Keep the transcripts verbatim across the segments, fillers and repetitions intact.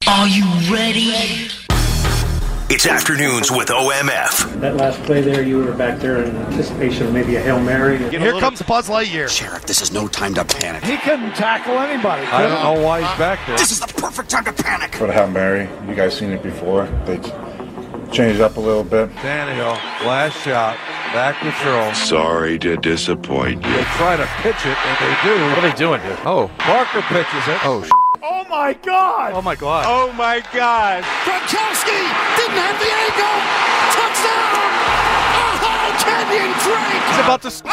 Are you ready? It's Afternoons with O M F. That last play there, you were back there in anticipation of maybe a Hail Mary. Here comes Buzz Lightyear. Sheriff, this is no time to panic. He couldn't tackle anybody. I don't know why he's back there. This is the perfect time to panic. For the Hail Mary, you guys seen it before. They changed it up a little bit. Tannehill, last shot, back to throw. Sorry to disappoint you. They try to pitch it, and they do. What are they doing here? Oh, Parker pitches it. Oh, Oh, my God. Oh, my God. Oh, my God. Gronkowski didn't have the angle. Touchdown. Oh, Kenyon Drake. He's about to score.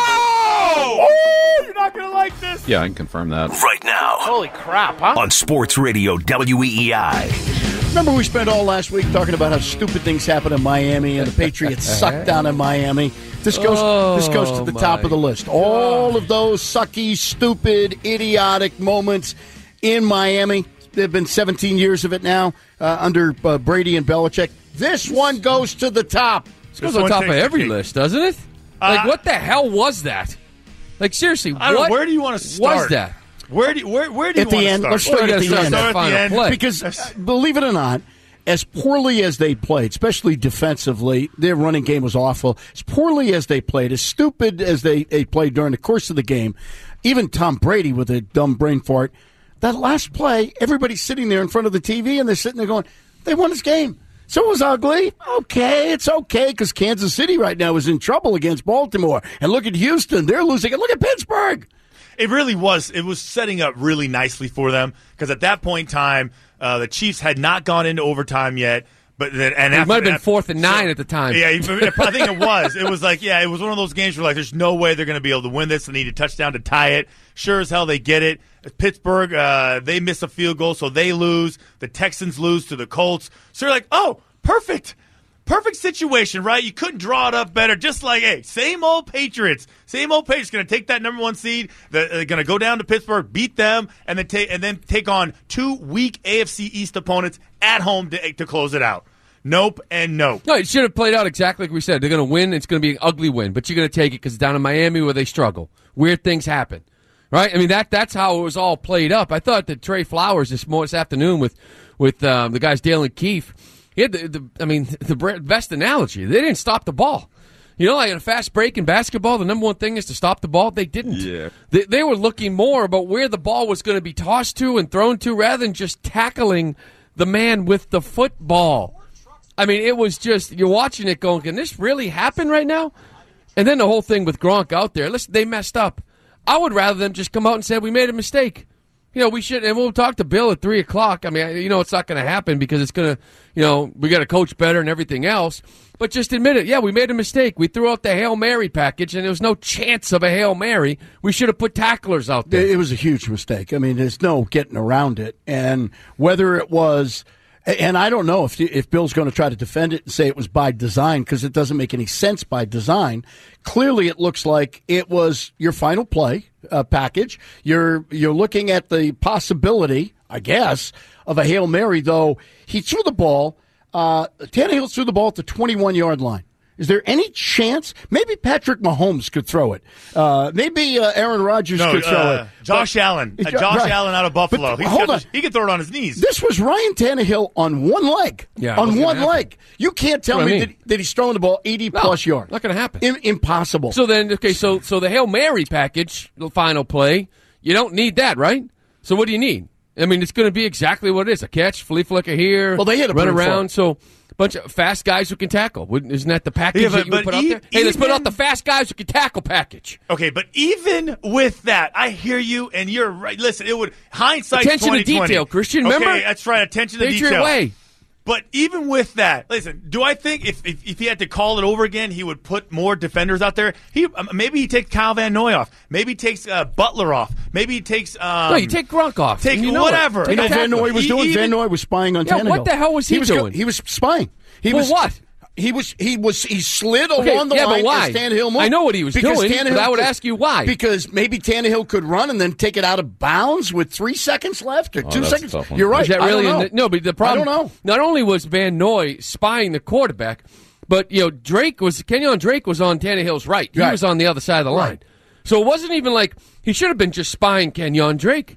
Oh! Oh, you're not going to like this. yeah, I can confirm that. Right now Holy crap, huh? on Sports Radio W E E I. Remember we spent all last week talking about how stupid things happen in Miami and the Patriots suck down in Miami. This goes Oh, this goes to the top of the list. All of those sucky, stupid, idiotic moments in Miami. There have been seventeen years of it now uh, under uh, Brady and Belichick. This one goes to the top. This goes on top of every list, doesn't it? Like, Uh, what the hell was that? Like, seriously, I don't what know. Where do you want to start? was that? Where do you, where, where do you At the want end, to let's start? start Well, at you the gotta end. start at the final end. play. Because, uh, believe it or not, as poorly as they played, especially defensively, their running game was awful. As poorly as they played, as stupid as they, they played during the course of the game, even Tom Brady with a dumb brain fart, that last play, everybody's sitting there in front of the T V, and they're sitting there going, they won this game. So it was ugly. Okay, it's okay, because Kansas City right now is in trouble against Baltimore. And look at Houston. They're losing. And look at Pittsburgh. It really was. It was setting up really nicely for them because at that point in time, uh, the Chiefs had not gone into overtime yet. But then, and It after, might have been after- fourth and nine so- at the time. Yeah, I think it was. It was like, yeah, it was one of those games where like, there's no way they're going to be able to win this. They need a touchdown to tie it. Sure as hell, they get it. Pittsburgh, uh, they miss a field goal, so they lose. The Texans lose to the Colts. So you're like, oh, perfect. Perfect situation, right? You couldn't draw it up better. Just like, hey, same old Patriots. Same old Patriots going to take that number one seed. They're, they're going to go down to Pittsburgh, beat them, and then take and then take on two weak A F C East opponents at home to, to close it out. Nope and nope. No, it should have played out exactly like we said. They're going to win. It's going to be an ugly win, but you're going to take it because it's down in Miami where they struggle. Weird things happen, right? I mean, that that's how it was all played up. I thought that Trey Flowers this, morning, this afternoon with with um, the guys Dale and Keefe, he had the, the I mean the best analogy. They didn't stop the ball. You know, like in a fast break in basketball, the number one thing is to stop the ball. They didn't. Yeah. They, they were looking more about where the ball was going to be tossed to and thrown to rather than just tackling the man with the football. I mean, it was just, you're watching it going, can this really happen right now? And then the whole thing with Gronk out there, listen, they messed up. I would rather them just come out and say, we made a mistake. You know, we should, and we'll talk to Bill at three o'clock. I mean, you know, it's not going to happen because it's going to, you know, we got to coach better and everything else. But just admit it. Yeah, we made a mistake. We threw out the Hail Mary package, and there was no chance of a Hail Mary. We should have put tacklers out there. It was a huge mistake. I mean, there's no getting around it. And whether it was, and I don't know if if Bill's going to try to defend it and say it was by design because it doesn't make any sense by design. Clearly, it looks like it was your final play uh, package. You're you're looking at the possibility, I guess, of a Hail Mary. Though he threw the ball, uh, Tannehill threw the ball at the twenty-one yard line. Is there any chance? Maybe Patrick Mahomes could throw it. Uh, maybe uh, Aaron Rodgers No, could throw uh, it. Josh But- Allen. Uh, Josh right. Allen out of Buffalo. But He's hold got- on. he can throw it on his knees. This was Ryan Tannehill on one leg. Yeah, on what's gonna one happen? leg. You can't tell What do me I mean? that, that he's throwing the ball eighty No, plus yards. not going to happen. Im- impossible. So then, okay, so so the Hail Mary package, the final play, you don't need that, right? So what do you need? I mean, it's going to be exactly what it is: a catch, flea flicker here, Well, they hit a run pretty around. far. So a bunch of fast guys who can tackle. Wouldn't- Isn't that the package Yeah, that but- you would but put out e- there? Hey, let's put out even- the fast guys who can tackle package. Okay, but even with that, I hear you, and you're right. Listen, it would hindsight. Attention to detail, Christian, remember? Okay, that's right. Attention to Patriot detail. way. But even with that, listen, do I think if, if if he had to call it over again, he would put more defenders out there? He um, maybe he takes Kyle Van Noy off. Maybe he takes uh, Butler off. Maybe he takes um, No, you take Gronk off. take and you know whatever. it. you Take know a what Van tackler. Noy was He doing? even- Van Noy was spying on Yeah, Tannehill. what the hell was he was doing? He was spying. He For was what? He was he was he slid Okay, along the yeah, but line why? as Tannehill moved. I know what he was Because doing, Tannehill but I would could- ask you why. Because maybe Tannehill could run and then take it out of bounds with three seconds left or two that's a seconds. tough one. You're right. Is that I really don't in know. the, no? But the problem, I don't know. Not only was Van Noy spying the quarterback, but you know Drake was Kenyon Drake was on Tannehill's right. He Right. was on the other side of the line. Right. So it wasn't even like he should have been just spying Kenyon Drake,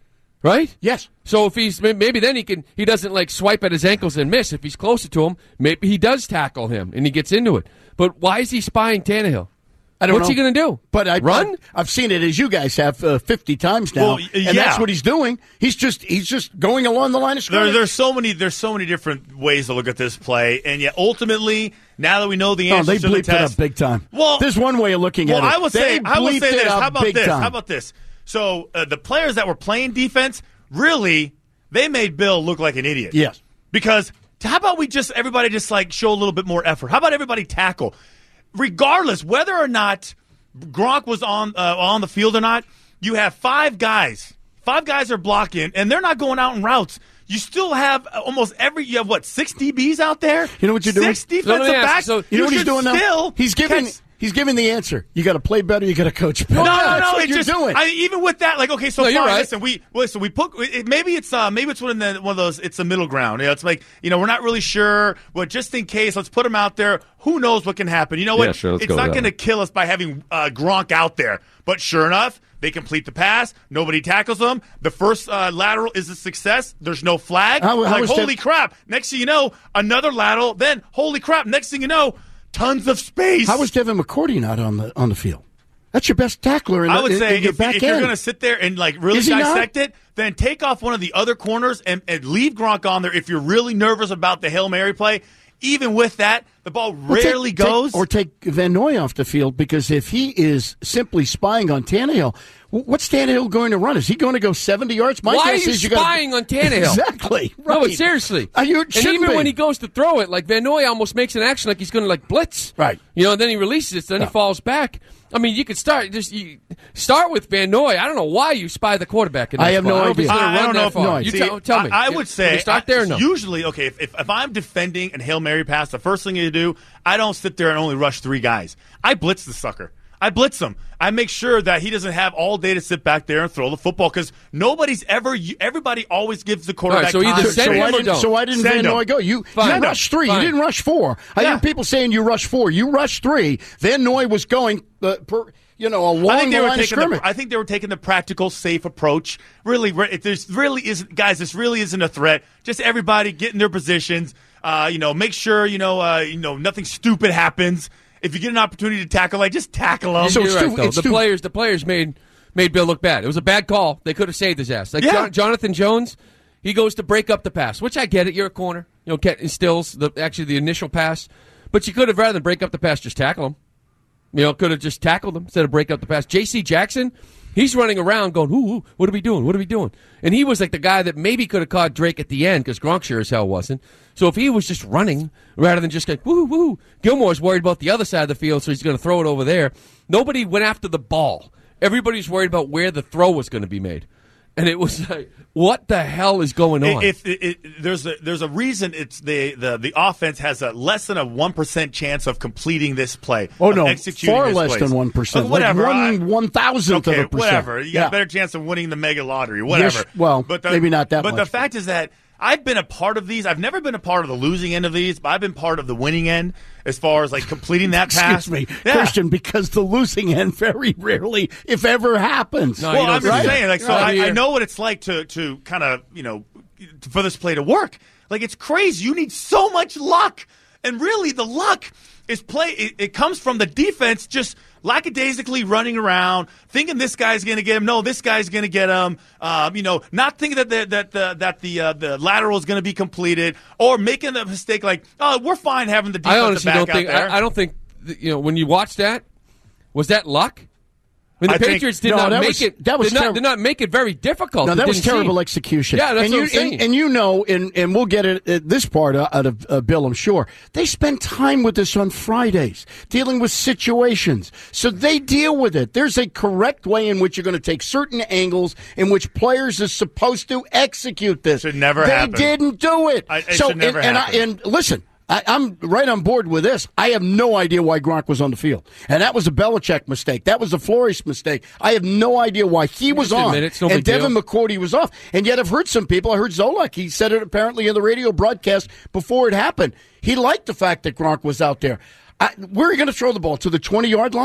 right? Yes. So if he's maybe then he can he doesn't like swipe at his ankles and miss. If he's closer to him, maybe he does tackle him and he gets into it. But why is he spying Tannehill? I don't What's know. he going to do? But I, Run? I, I've seen it as you guys have uh, fifty times now, Well, and yeah. that's what he's doing. He's just he's just going along the line of There, scrimmage. there's so many there's so many different ways to look at this play, and yet ultimately, now that we know the Oh, answers they to the bleeped it test, up big time. Well, there's one way of looking well, at it. I will They say I will bleeped say it this. up How about big this? time. How about this? So uh, the players that were playing defense, really, they made Bill look like an idiot. Yes. Because how about we just everybody just like show a little bit more effort? How about everybody tackle, regardless whether or not Gronk was on uh, on the field or not? You have five guys. Five guys are blocking, and they're not going out in routes. You still have almost every. You have what six D Bs out there? You know what you're doing? Six defensive Let me ask you, backs. so- You know what he's should doing now? still He's giving catch- he's giving the answer. You got to play better. You got to coach better. No, no, That's no. what It's you're just doing. I, even with that, like, okay, so No, you're fine. right. Listen, we listen. We put it, maybe it's uh maybe it's one of the one of those. It's a middle ground. You know, it's like you know we're not really sure. But just in case, let's put him out there. Who knows what can happen? You know what? Yeah, sure, let's it's go not with that going to one. kill us by having uh, Gronk out there. But sure enough, they complete the pass. Nobody tackles them. The first uh, lateral is a success. There's no flag. How- how like, was holy that- crap! Next thing you know, another lateral. Then holy crap! Next thing you know, tons of space. How was Devin McCourty not on the on the field? That's your best tackler in, I the, would in- say in your if, back if you're end. going to sit there and like really Is he not? dissect it, then take off one of the other corners and, and leave Gronk on there. If you're really nervous about the Hail Mary play, even with that, the ball Or take- rarely take- goes. or take Van Noy off the field, because if he is simply spying on Tannehill, wh- what's Tannehill going to run? Is he going to go seventy yards? My Why are guess you is you gotta- spying on Tannehill? Exactly. Right. No, but seriously. Uh, you and shouldn't even be. when he goes to throw it, like Van Noy almost makes an action like he's going to like blitz. Right. You know, and then he releases it, so then Yeah. he falls back. I mean, you could start just you, start with Van Noy. I don't know why you spy the quarterback in that I have spot. no I don't know if he's idea. gonna I, I run don't know that if far. no, You see, tell, tell me. I, I Can- would can say we start there. Or no. Usually, okay, if, if if I'm defending a Hail Mary pass, the first thing you do, I don't sit there and only rush three guys. I blitz the sucker. I blitz him. I make sure that he doesn't have all day to sit back there and throw the football, because nobody's ever. Everybody always gives the quarterback All right, so either time. send so, him why or didn't, don't. so why didn't Send Van him. Noy go? You, Fine. you rushed three. Fine. You didn't rush four. I Yeah. hear people saying you rushed four. You rushed three. Van Noy was going, uh, per, you know, along I think they the were line of taking scrimmage. the, I think they were taking the practical, safe approach. Really, re- if there's really isn't, guys. This really isn't a threat. Just everybody get in their positions. Uh, you know, make sure you know, uh, you know, nothing stupid happens. If you get an opportunity to tackle, like just tackle them. So You're it's right, too- though. it's the too- players, the players made made Bill look bad. It was a bad call. They could have saved his ass. Like Yeah. Jon- Jonathan Jones, he goes to break up the pass, which I get it. You're a corner. You know, Ket instills the actually the initial pass, but you could have rather than break up the pass, just tackle him. You know, could have just tackled him instead of break up the pass. J C Jackson, he's running around going, ooh, ooh, what are we doing? What are we doing? And he was like the guy that maybe could have caught Drake at the end, because Gronk sure as hell wasn't. So if he was just running rather than just going, woo, woo, Gilmore's worried about the other side of the field, so he's going to throw it over there. Nobody went after the ball. Everybody's worried about where the throw was going to be made. And it was like, what the hell is going on? If it, it, there's a there's a reason it's the, the the offense has a less than a one percent chance of completing this play. Oh, of no, executing far this less plays. than one percent. Uh, whatever, Like I- one one thousandth okay, of a percent. whatever. You got Yeah. a better chance of winning the mega lottery. Whatever. Yes, well, but the, maybe not that But much. the fact is that I've been a part of these. I've never been a part of the losing end of these, but I've been part of the winning end as far as like completing that pass. Excuse me, Yeah. Christian, because the losing end very rarely, if ever, happens. No, Well, you don't I'm just see saying, it. like, so Right I, I here. know what it's like to to kind of, you know, for this play to work. Like, it's crazy. You need so much luck, and really, the luck is play. It, it comes from the defense just lackadaisically running around, thinking this guy's going to get him. No, this guy's going to get him. Um, you know, not thinking that the, that the that the uh, the lateral is going to be completed, or making the mistake like, oh, we're fine having the I defensive honestly back don't out think. there. I, I don't think. th- You know, when you watch that, was that luck? I mean, the I think- Patriots did No, not that make was- it. that was did not, terri- did not make it very difficult. No, It that was didn't terrible seem. execution. Yeah, that's and what you, I'm saying. And, and you know, and, and we'll get it, uh, this part out out of uh, Bill, I'm sure. They spend time with us on Fridays, dealing with situations. So they deal with it. There's a correct way in which you're going to take certain angles in which players are supposed to execute this. Should never they happen. didn't do it. I- it so, should never and, and, I, happen. and listen, I, I'm right on board with this. I have no idea why Gronk was on the field. And that was a Belichick mistake. That was a Flores mistake. I have no idea why he was Just on. admit it. It's no and big deal. Devin McCourty was off. And yet I've heard some people, I heard Zolak, he said it apparently in the radio broadcast before it happened. He liked the fact that Gronk was out there. I, where are you going to throw the ball? To the twenty-yard line?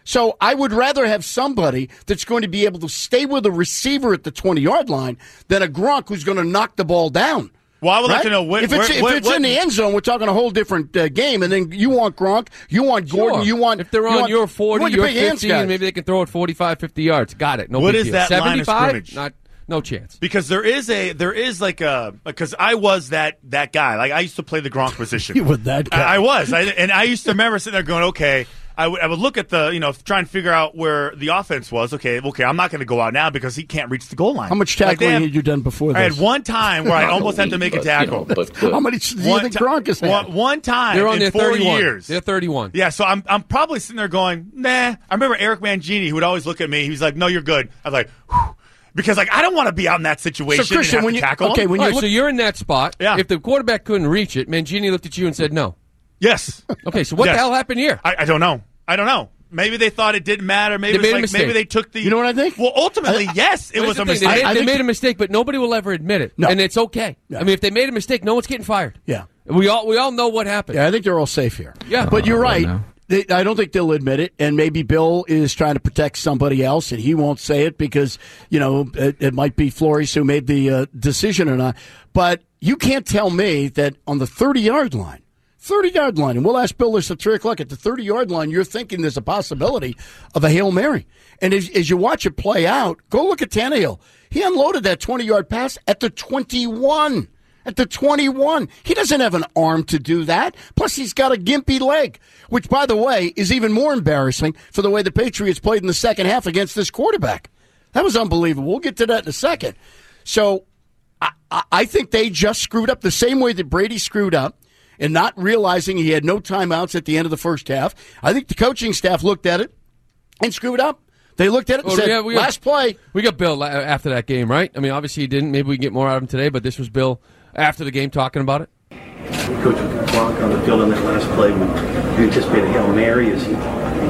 So I would rather have somebody that's going to be able to stay with a receiver at the twenty-yard line than a Gronk who's going to knock the ball down. Well, I would right? like to know what, if it's, where, if what, it's what, in the end zone, we're talking a whole different uh, game. And then you want Gronk, you want Gordon, Sure. you want if they're you on want, your forty, you your big hands fifty, guys. and maybe they can throw it forty-five, fifty yards. Got it. No What big is deal. that line of seventy-five? scrimmage? Not no chance. Because there is a there is like a because I was that that guy. Like I used to play the Gronk position. You were that guy. I, I was, I, and I used to remember sitting there going, okay. I would, I would look at the, you know, try and figure out where the offense was. Okay, okay, I'm not going to go out now because he can't reach the goal line. How much Like, tackling they have- had you done before I this? had one time where I almost had to make a tackle. How many do you One think ti- Gronk has had? One, one time They're on in their four thirty-one. years. They're thirty-one. Yeah, so I'm I'm probably sitting there going, nah. I remember Eric Mangini, who would always look at me. He was like, no, you're good. I was like, whew. Because like I don't want to be out in that situation. So, Christian, and have when to you- tackle okay, him. when All you right, look- so you're in that spot. Yeah. If the quarterback couldn't reach it, Mangini looked at you and said no. Yes. Okay, so what Yes. the hell happened here? I, I don't know. I don't know. Maybe they thought it didn't matter. Maybe They it was made a like, mistake. maybe they took the. You know what I think? Well, ultimately, yes, it Here's was the a thing, mistake. They, made, I they think- made a mistake, but nobody will ever admit it, No. and it's okay. Yeah. I mean, if they made a mistake, no one's getting fired. Yeah. We all we all know what happened. Yeah, I think they're all safe here. Yeah. But you're right. now. They, I don't think they'll admit it, and maybe Bill is trying to protect somebody else, and he won't say it because, you know, it, it might be Flores who made the uh, decision or not. But you can't tell me that on the thirty-yard line, thirty-yard line, and we'll ask Bill this at three o'clock, at the thirty-yard line, you're thinking there's a possibility of a Hail Mary. And as, as you watch it play out, go look at Tannehill. He unloaded that twenty-yard pass at the twenty-one. At the twenty-one. He doesn't have an arm to do that. Plus, he's got a gimpy leg, which, by the way, is even more embarrassing for the way the Patriots played in the second half against this quarterback. That was unbelievable. We'll get to that in a second. So I, I, I think they just screwed up the same way that Brady screwed up and not realizing he had no timeouts at the end of the first half. I think the coaching staff looked at it and screwed up. They looked at it and Well, said, yeah, we got- last play. We got Bill la- after that game, right? I mean, obviously he didn't. Maybe we can get more out of him today, but this was Bill after the game talking about it. Coach Gronk on the field on that last play, would you anticipate a Hail Mary? Is he,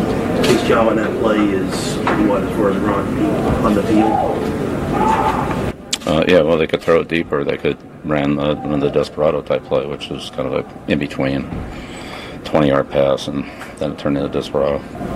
his job on that play is what, as far as Gronk on the field? Uh, yeah, well, they could throw it deeper. They could ran the, run the Desperado type play, which was kind of a in-between twenty-yard pass, and then it turned into Desperado.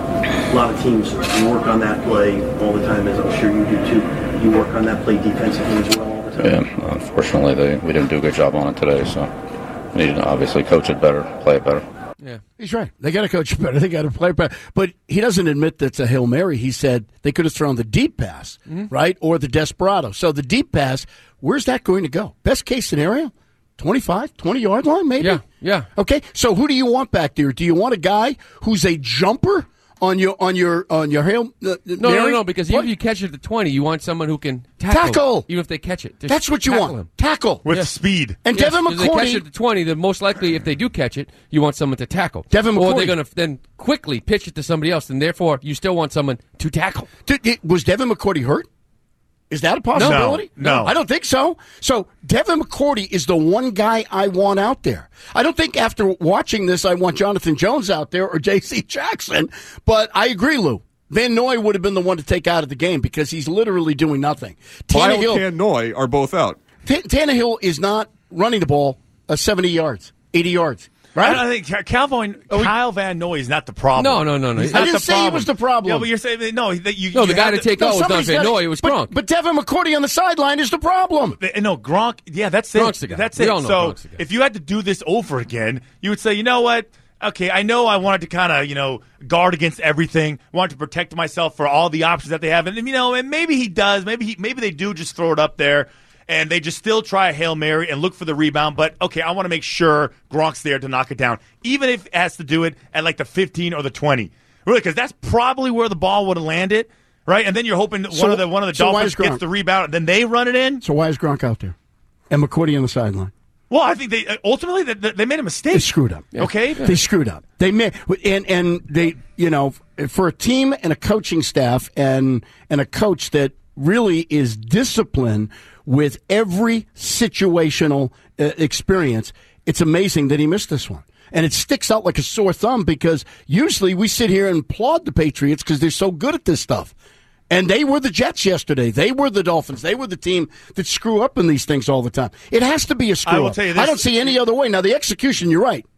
A lot of teams work on that play all the time, as I'm sure you do too. You work on that play defensively as well all the time. Yeah, unfortunately, they, we didn't do a good job on it today, so we need to obviously coach it better, play it better. Yeah, he's right. They got to coach it better. They got to play it better. But he doesn't admit that's a Hail Mary. He said they could have thrown the deep pass, Mm-hmm. right, or the Desperado. So the deep pass, where's that going to go? Best case scenario, twenty-five, twenty-yard line maybe? Yeah, yeah. Okay, so who do you want back there? Do you want a guy who's a jumper on your on your on your Hail uh, No, Mary? no, no, because even What? if you catch it at the twenty, you want someone who can tackle. Tackle! Even if they catch it. Just That's what you tackle want. him. Tackle. with Yeah. speed. And Yes, Devin if they catch McCourty. it at the twenty, then most likely if they do catch it, you want someone to tackle. Devin Or McCourty. they're going to then quickly pitch it to somebody else, and therefore you still want someone to tackle. Did, did- was Devin McCourty hurt? Is that a possibility? No, no. I don't think so. So Devin McCourty is the one guy I want out there. I don't think after watching this I want Jonathan Jones out there or J C Jackson, but I agree, Lou. Van Noy would have been the one to take out of the game because he's literally doing nothing. Biles Tannehill, and Noy are both out. T- Tannehill is not running the ball uh, seventy yards, eighty yards. Right? I think Cal- Calvin, Kyle Van Noy is not the problem. No, no, no, no. He's I not didn't the say he problem. was the problem. Yeah, but you're saying no. That you, No, you the guy have to take No, out was not somebody's Van gotta- Noy, it was but, Gronk. But Devin McCourty on the sideline is the problem. Uh, No, Gronk. Yeah, that's it. Gronk's the guy. That's We it. all know So Gronk's the guy. if you had to do this over again, you would say, you know what? Okay, I know I wanted to kind of, you know, guard against everything. Wanted to protect myself for all the options that they have, and you know, and maybe he does. Maybe he, maybe they do just throw it up there, and they just still try a Hail Mary and look for the rebound. But okay, I want to make sure Gronk's there to knock it down, even if it has to do it at like the fifteen or the twenty. Really, because that's probably where the ball would have landed, right? And then you're hoping that So- one of the one of the so why Dolphins is Gronk- gets the rebound, and then they run it in. So why is Gronk out there? And McCourty on the sideline. Well, I think they ultimately they, they made a mistake. They screwed up. Okay, They screwed up. They made and and they you know for a team and a coaching staff and and a coach that really is disciplined with every situational uh, experience. It's amazing that he missed this one. And it sticks out like a sore thumb because usually we sit here and applaud the Patriots because they're so good at this stuff. And they were the Jets yesterday. They were the Dolphins. They were the team that screw up in these things all the time. It has to be a screw I will up. tell you this- I don't see any other way. Now, the execution, you're right.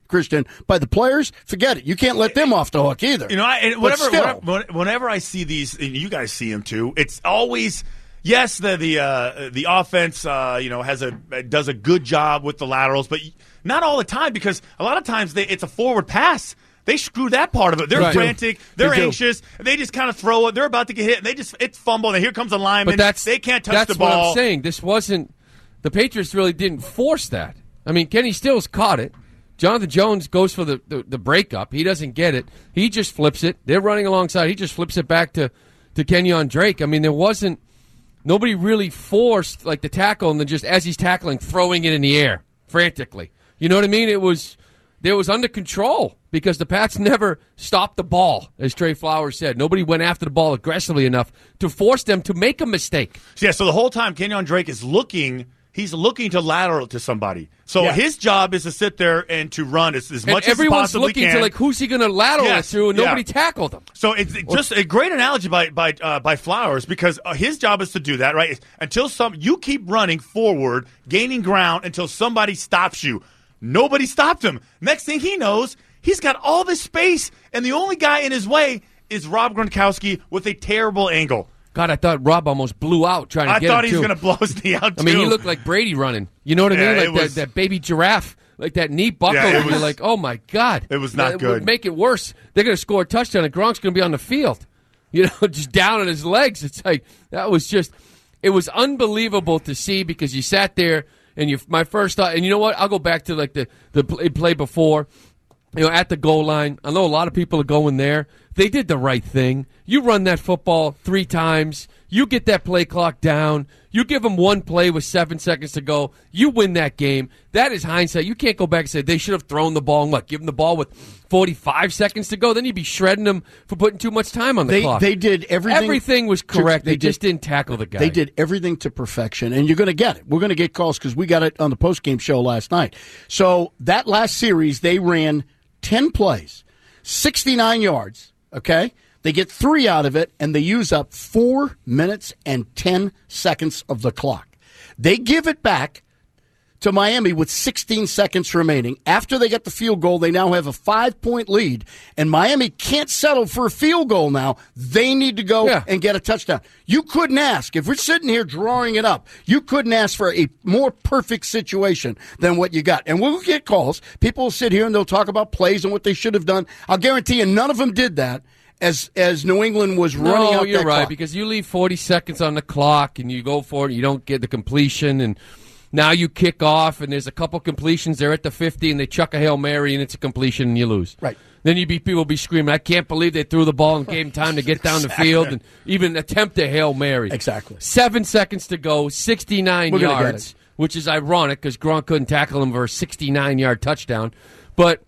Christian, by the players, forget it. You can't let them off the hook either. You know, I, and But whenever, still. whenever whenever I see these, and you guys see them too, it's always yes, the the uh, the offense, uh, you know, has a does a good job with the laterals, but not all the time because a lot of times they, it's a forward pass. They screw that part of it. They're Right. frantic. They're They do. anxious. They just kind of throw it. They're about to get hit, and they just it's fumble. And here comes a lineman. But that's they can't touch that's the ball. what I'm saying. This wasn't the Patriots really didn't force that. I mean, Kenny Stills caught it. Jonathan Jones goes for the, the, the breakup. He doesn't get it. He just flips it. They're running alongside. He just flips it back to, to Kenyon Drake. I mean, there wasn't nobody really forced like the tackle and then just as he's tackling, throwing it in the air frantically. You know what I mean? It was there was under control because the Pats never stopped the ball, as Trey Flowers said. Nobody went after the ball aggressively enough to force them to make a mistake. Yeah, so the whole time Kenyon Drake is looking, he's looking to lateral to somebody. So Yeah. his job is to sit there and to run as, as And much as he everyone's possibly looking can. to like who's he going to lateral Yes, it to, and yeah. nobody tackled him. So it's just a great analogy by by uh, by Flowers because uh, his job is to do that, right? Until some you keep running forward, gaining ground until somebody stops you. Nobody stopped him. Next thing he knows, he's got all this space, and the only guy in his way is Rob Gronkowski with a terrible angle. God, I thought Rob almost blew out trying to I get thought him he was too. going to blow his knee out, I mean, too. he looked like Brady running. You know what I Yeah, mean? it Like that, was- that baby giraffe, like that knee buckle. Yeah, it and you're was- like, oh my God. it was not that good. would make it worse. They're going to score a touchdown, and Gronk's going to be on the field. You know, just down on his legs. It's like, that was just, it was unbelievable to see because you sat there, and you, my first thought, and you know what? I'll go back to like the, the play, play before. You know, at the goal line, I know a lot of people are going there. They did the right thing. You run that football three times. You get that play clock down. You give them one play with seven seconds to go. You win that game. That is hindsight. You can't go back and say they should have thrown the ball and what, give them the ball with forty-five seconds to go. Then you'd be shredding them for putting too much time on the They, clock. they did everything. Everything was correct. They They, just did- didn't tackle the guy. They did everything to perfection, and you're going to get it. We're going to get calls because we got it on the postgame show last night. So that last series, they ran ten plays, sixty-nine yards, okay? They get three out of it, and they use up four minutes and ten seconds of the clock. They give it back to Miami with sixteen seconds remaining. After they get the field goal, they now have a five-point lead, and Miami can't settle for a field goal now. They need to go Yeah. and get a touchdown. You couldn't ask, if we're sitting here drawing it up, you couldn't ask for a more perfect situation than what you got. And we'll get calls. People will sit here and they'll talk about plays and what they should have done. I'll guarantee you none of them did that as as New England was running No, out you're that right, clock. because you leave forty seconds on the clock and you go for it, you don't get the completion, and now you kick off, and there's a couple completions. They're at the fifty, and they chuck a Hail Mary, and it's a completion, and you lose. Right. Then you'd be people will be screaming, I can't believe they threw the ball and gave him time to get down the field and even attempt a Hail Mary. Exactly. Seven seconds to go, sixty-nine We're gonna get yards, which is ironic because Gronk couldn't tackle him for a sixty-nine-yard touchdown. But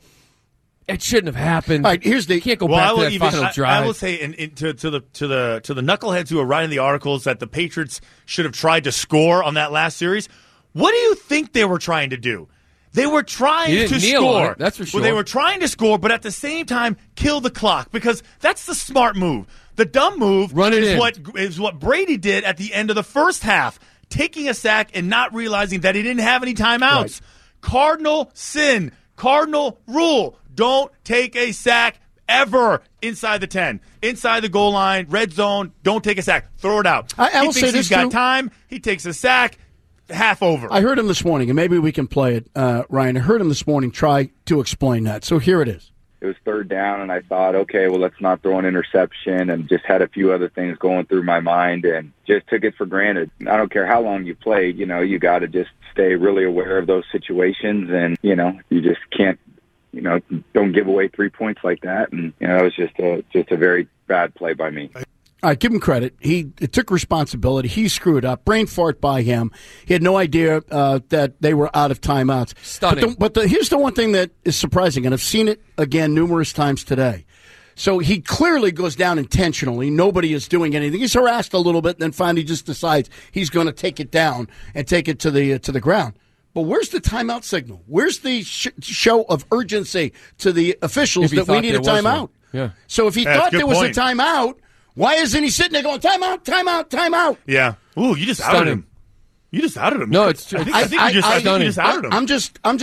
it shouldn't have happened. All right, here's the you can't go Well, back I to will that even, final I, drive. I will say in, in, to, to the to the to the knuckleheads who are writing the articles that the Patriots should have tried to score on that last series. What do you think they were trying to do? They were trying You to didn't kneel on score. it, that's for Well, they sure. were trying to score, but at the same time, kill the clock because that's the smart move. The dumb move Run it is in. what is what Brady did at the end of the first half, taking a sack and not realizing that he didn't have any timeouts. Right. Cardinal sin, cardinal rule: don't take a sack ever inside the ten, inside the goal line, red zone. Don't take a sack. Throw it out. I- I he will thinks say he's this, got too. time. He takes a sack. Half over. I heard him this morning, and maybe we can play it, uh, Ryan. I heard him this morning try to explain that. So here it is. It was third down, and I thought, okay, well, let's not throw an interception, and just had a few other things going through my mind and just took it for granted. I don't care how long you played, you know, you got to just stay really aware of those situations, and, you know, you just can't, you know, don't give away three points like that. And, you know, it was just a, just a very bad play by me. All right, give him credit. He it took responsibility. He screwed up. Brain fart by him. He had no idea uh, that they were out of timeouts. Stunning. But, the, but the, here's the one thing that is surprising, and I've seen it again numerous times today. So he clearly goes down intentionally. Nobody is doing anything. He's harassed a little bit, and then finally just decides he's going to take it down and take it to the uh, to the ground. But where's the timeout signal? Where's the sh- show of urgency to the officials If he that we thought need a there was timeout? one. Yeah. So if he Yeah, that's thought a good there was point. a timeout, why isn't he sitting there going, timeout, timeout, timeout? Yeah. Ooh, you just outed Stunning. him. You just outed him. No, it's true. I think, I, think you just, I, think you just outed him. I'm just, I'm just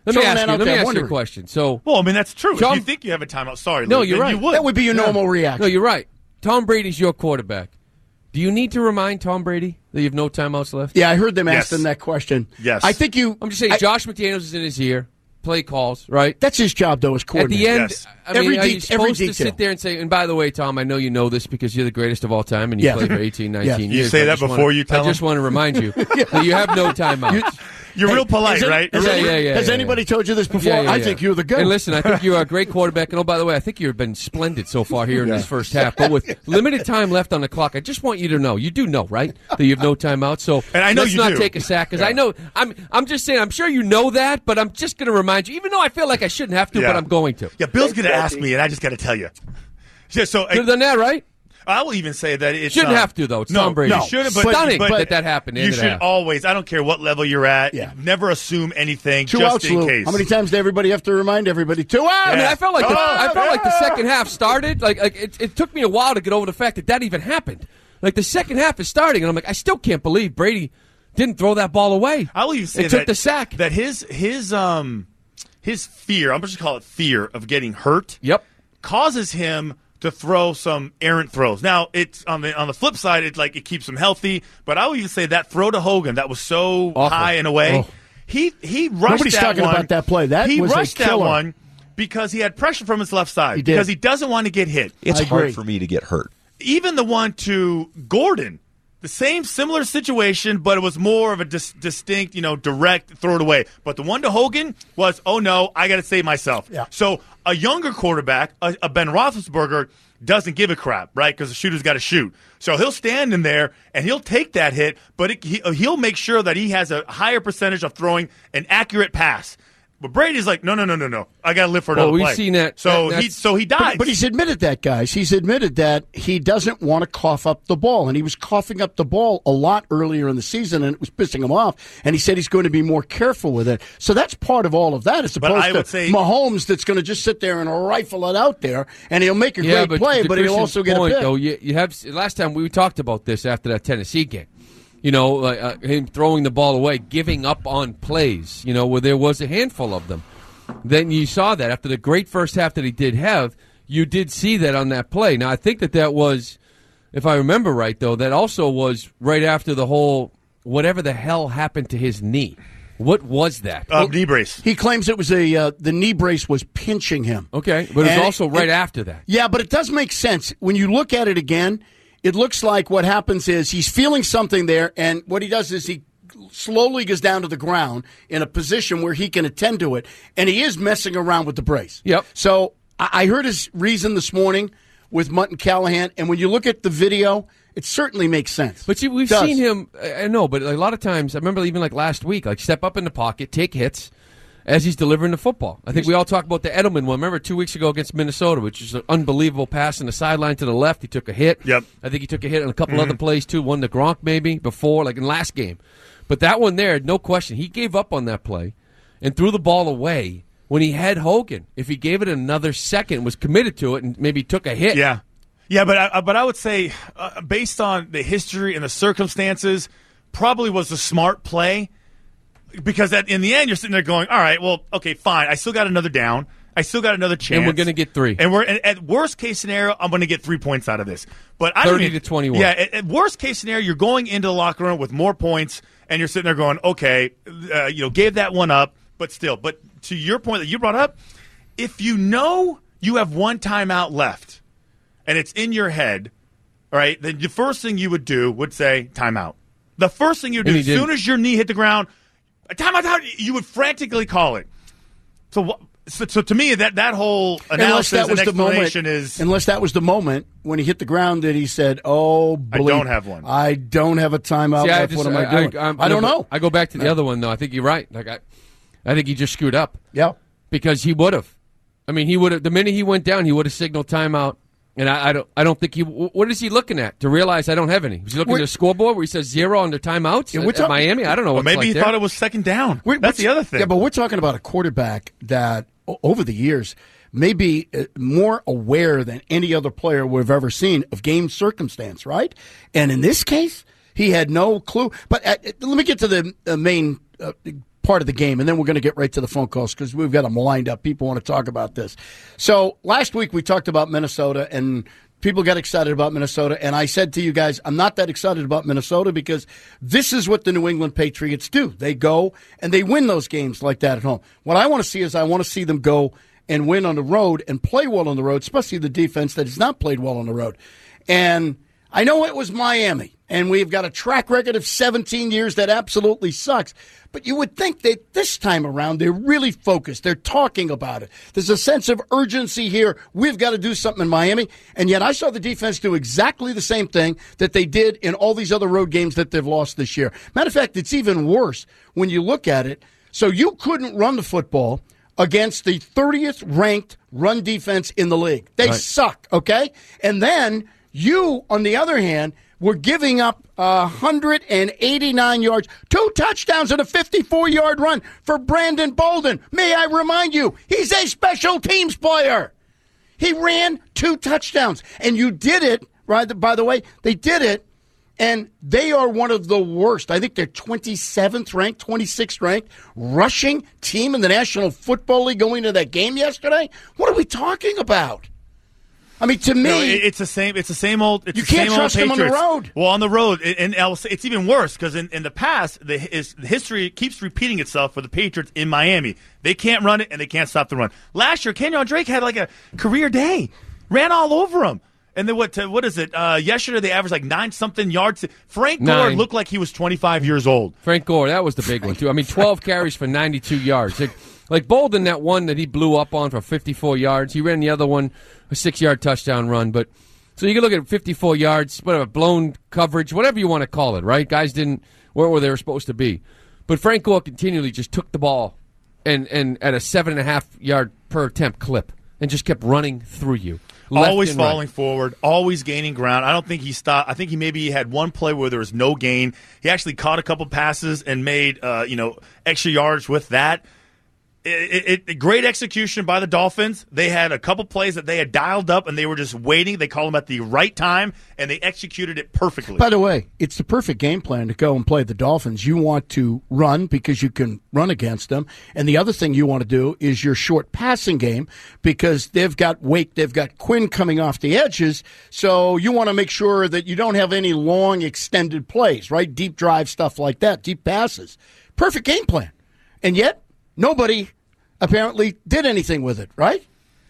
Let me Throwing ask that you. out Let me there, ask you wondering. a question. So, Well, I mean, that's true. Tom- if you think you have a timeout, sorry. no, Luke, you're then right. You would. That would be your No. normal reaction. No, you're right. Tom Brady's your quarterback. Do you need to remind Tom Brady that you have no timeouts left? Yeah, I heard them Yes. ask them that question. Yes. I think you. I'm just saying, I- Josh McDaniels is in his ear. Play calls, right? That's his job, though, as At coordinator. the end, Yes. I mean, Every are de- you every supposed to detail. sit there and say, and by the way, Tom, I know you know this because you're the greatest of all time and you Yeah. played for eighteen, nineteen Yeah. years. You say I that just before wanna- you tell I just him? want to remind you that you have no timeouts. You're Hey, real polite, has any- right? Has, Yeah, any- yeah, yeah, has yeah, anybody yeah. told you this before? Yeah, yeah, I yeah. think you're the goat. And listen, I think you're a great quarterback. And oh, by the way, I think you've been splendid so far here in this first half. But with limited time left on the clock, I just want you to know, you do know, right, that you have no timeout. So And I know let's you not do. take a sack because Yeah. I know I'm. I'm just saying. I'm sure you know that, but I'm just going to remind you, even though I feel like I shouldn't have to, Yeah. but I'm going to. Yeah, Bill's going to ask me, and I just got to tell you. Yeah, so Could have done that, right? I will even say that it's Shouldn't um, have to, though. It's no, Tom Brady. You shouldn't, but, Stunning but that that happened. You End of the should half. always. I don't care what level you're at. Yeah. Never assume anything, Two just outs, in Lou. case. How many times does everybody have to remind everybody? Two outs. I mean, I felt like the, Oh, I felt like the yeah. second half started. Like, like it, it took me a while to get over the fact that that even happened. Like the second half is starting, and I'm like, I still can't believe Brady didn't throw that ball away. I will even say it that took the sack. That his his um his fear. I'm just gonna call it fear of getting hurt. Yep. Causes him to throw some errant throws. Now, it's on the on the flip side, it's like it keeps him healthy. But I would even say that throw to Hogan that was so Awful. high and away. Oh. He he rushed Nobody's that talking one. about that play. That he was a rushed that killer. one because he had pressure from his left side. He did. Because he doesn't want to get hit. It's I hard agree. for me to get hurt. Even the one to Gordon, the same similar situation, but it was more of a dis- distinct, you know, direct throw it away. But the one to Hogan was, oh no, I got to save myself. Yeah. So a younger quarterback, a, a Ben Roethlisberger, doesn't give a crap, right? Because the shooter's got to shoot. So he'll stand in there and he'll take that hit, but it, he, he'll make sure that he has a higher percentage of throwing an accurate pass. But Brady's like, no, no, no, no, no. I got to live for another Well, we've play. seen that- So that- he, that's- so he died. But, but he's admitted that, guys. He's admitted that he doesn't want to cough up the ball, and he was coughing up the ball a lot earlier in the season, and it was pissing him off. And he said he's going to be more careful with it. So that's part of all of that, as But opposed I to would say- Mahomes, that's going to just sit there and rifle it out there, and he'll make a Yeah, great but play, to but he'll Christian's also get point, a pick. though, you, you have last time we talked about this after that Tennessee game. You know, like, uh, him throwing the ball away, giving up on plays. You know, where there was a handful of them. Then you saw that after the great first half that he did have, you did see that on that play. Now I think that that was, if I remember right, though, that also was right after the whole whatever the hell happened to his knee. What was that? uh, knee brace. He claims it was a uh, the knee brace was pinching him. Okay, but it was And also right it- after that. Yeah, but it does make sense. When you look at it again, it looks like what happens is he's feeling something there, and what he does is he slowly goes down to the ground in a position where he can attend to it, and he is messing around with the brace. Yep. So I I heard his reason this morning with Mutton Callahan, and when you look at the video, it certainly makes sense. But see, we've It does. seen him. I I know, but a lot of times, I remember even like last week, like step up in the pocket, take hits as he's delivering the football. I think we all talked about the Edelman one. Remember two weeks ago against Minnesota, which is an unbelievable pass in the sideline to the left. He took a hit. Yep. I think he took a hit on a couple other plays too. One to Gronk maybe before, like in last game. But that one there, no question, he gave up on that play and threw the ball away when he had Hogan. If he gave it another second, was committed to it, and maybe took a hit. Yeah, yeah, but I, but I would say, uh, based on the history and the circumstances, probably was a smart play because at, in the end you're sitting there going, all right, well, okay, fine, I still got another down, I still got another chance, And we're going to get three. and we're and at worst case scenario, I'm going to get three points out of this. But I don't thirty even- to twenty-one. Yeah, at, at worst case scenario, you're going into the locker room with more points, and you're sitting there going, okay, uh, you know, gave that one up, but still. But to your point that you brought up, if you know you have one timeout left, and it's in your head, all right, then the first thing you would do would say timeout. The first thing you would do, And he as soon didn't. as your knee hit the ground, timeout, timeout, you would frantically call it. So, wh- so, so to me, that, that whole Unless analysis that was and the moment, explanation is unless that was the moment when he hit the ground that he said, "Oh, I bleep, don't have one." I don't have a timeout See, I, left. just, What am I, I, doing? I'm- I don't no, know." I go back to the other one, though. I think you're right. Like I, I think he just screwed up. Yeah. Because he would have. I mean, he would have. The minute he went down, he would have signaled timeout. And I, I don't. I don't think he. What is he looking at to realize I don't have any? Was he looking We're- at the scoreboard where he says zero under timeouts Yeah, at, we're at talking- Miami? I don't know. or What's maybe like he there. thought it was second down. We're- That's we're- the other thing. Yeah, but we're talking about a quarterback that o- over the years may be uh, more aware than any other player we've ever seen of game circumstance, right? And in this case, he had no clue. But uh, let me get to the uh, main uh, part of the game, and then we're going to get right to the phone calls because we've got them lined up. People want to talk about this. So last week we talked about Minnesota, and people got excited about Minnesota, and I said to you guys, I'm not that excited about Minnesota because this is what the New England Patriots do. They go and they win those games like that at home. What I want to see is I want to see them go and win on the road and play well on the road, especially the defense that has not played well on the road. And I know it was Miami, and we've got a track record of seventeen years that absolutely sucks. But you would think that this time around they're really focused. They're talking about it. There's a sense of urgency here. We've got to do something in Miami. And yet I saw the defense do exactly the same thing that they did in all these other road games that they've lost this year. Matter of fact, it's even worse when you look at it. So you couldn't run the football against the thirtieth ranked run defense in the league. They right. suck, okay? And then you, on the other hand, were giving up one hundred eighty-nine yards, two touchdowns and a fifty-four-yard run for Brandon Bolden. May I remind you, he's a special teams player. He ran two touchdowns, and you did it, right? By the way, they did it, and they are one of the worst. I think they're twenty-seventh ranked, twenty-sixth ranked rushing team in the National Football League going to that game yesterday. What are we talking about? I mean, to me, no, it's the same. It's the same old. It's you the can't same trust old them on the Patriots. road. Well, on the road, and it's even worse because in, in the past, the, is, the history keeps repeating itself for the Patriots in Miami. They can't run it, and they can't stop the run. Last year, Kenyon Drake had like a career day, ran all over him. And then what? What is it? Uh, yesterday, they averaged like nine something yards. Frank Gore Nine. looked like he was twenty-five years old. Frank Gore, that was the big one too. I mean, twelve carries for ninety-two yards. Like, like Bolden, that one that he blew up on for fifty-four yards. He ran the other one, a six-yard touchdown run. But so you can look at fifty-four yards, whatever, blown coverage, whatever you want to call it. Right? Guys didn't weren't where they were supposed to be. But Frank Gore continually just took the ball and and at a seven and a half yard per attempt clip and just kept running through you. Always falling right. forward, always gaining ground. I don't think he stopped. I think he maybe had one play where there was no gain. He actually caught a couple passes and made uh, you know extra yards with that. It, it, great execution by the Dolphins. They had a couple plays that they had dialed up, and they were just waiting. They called them at the right time, and they executed it perfectly. By the way, it's the perfect game plan to go and play the Dolphins. You want to run because you can run against them, and the other thing you want to do is your short passing game because they've got Wake, they've got Quinn coming off the edges, so you want to make sure that you don't have any long, extended plays, right? Deep drive, stuff like that, deep passes. Perfect game plan. And yet, nobody apparently did anything with it, right?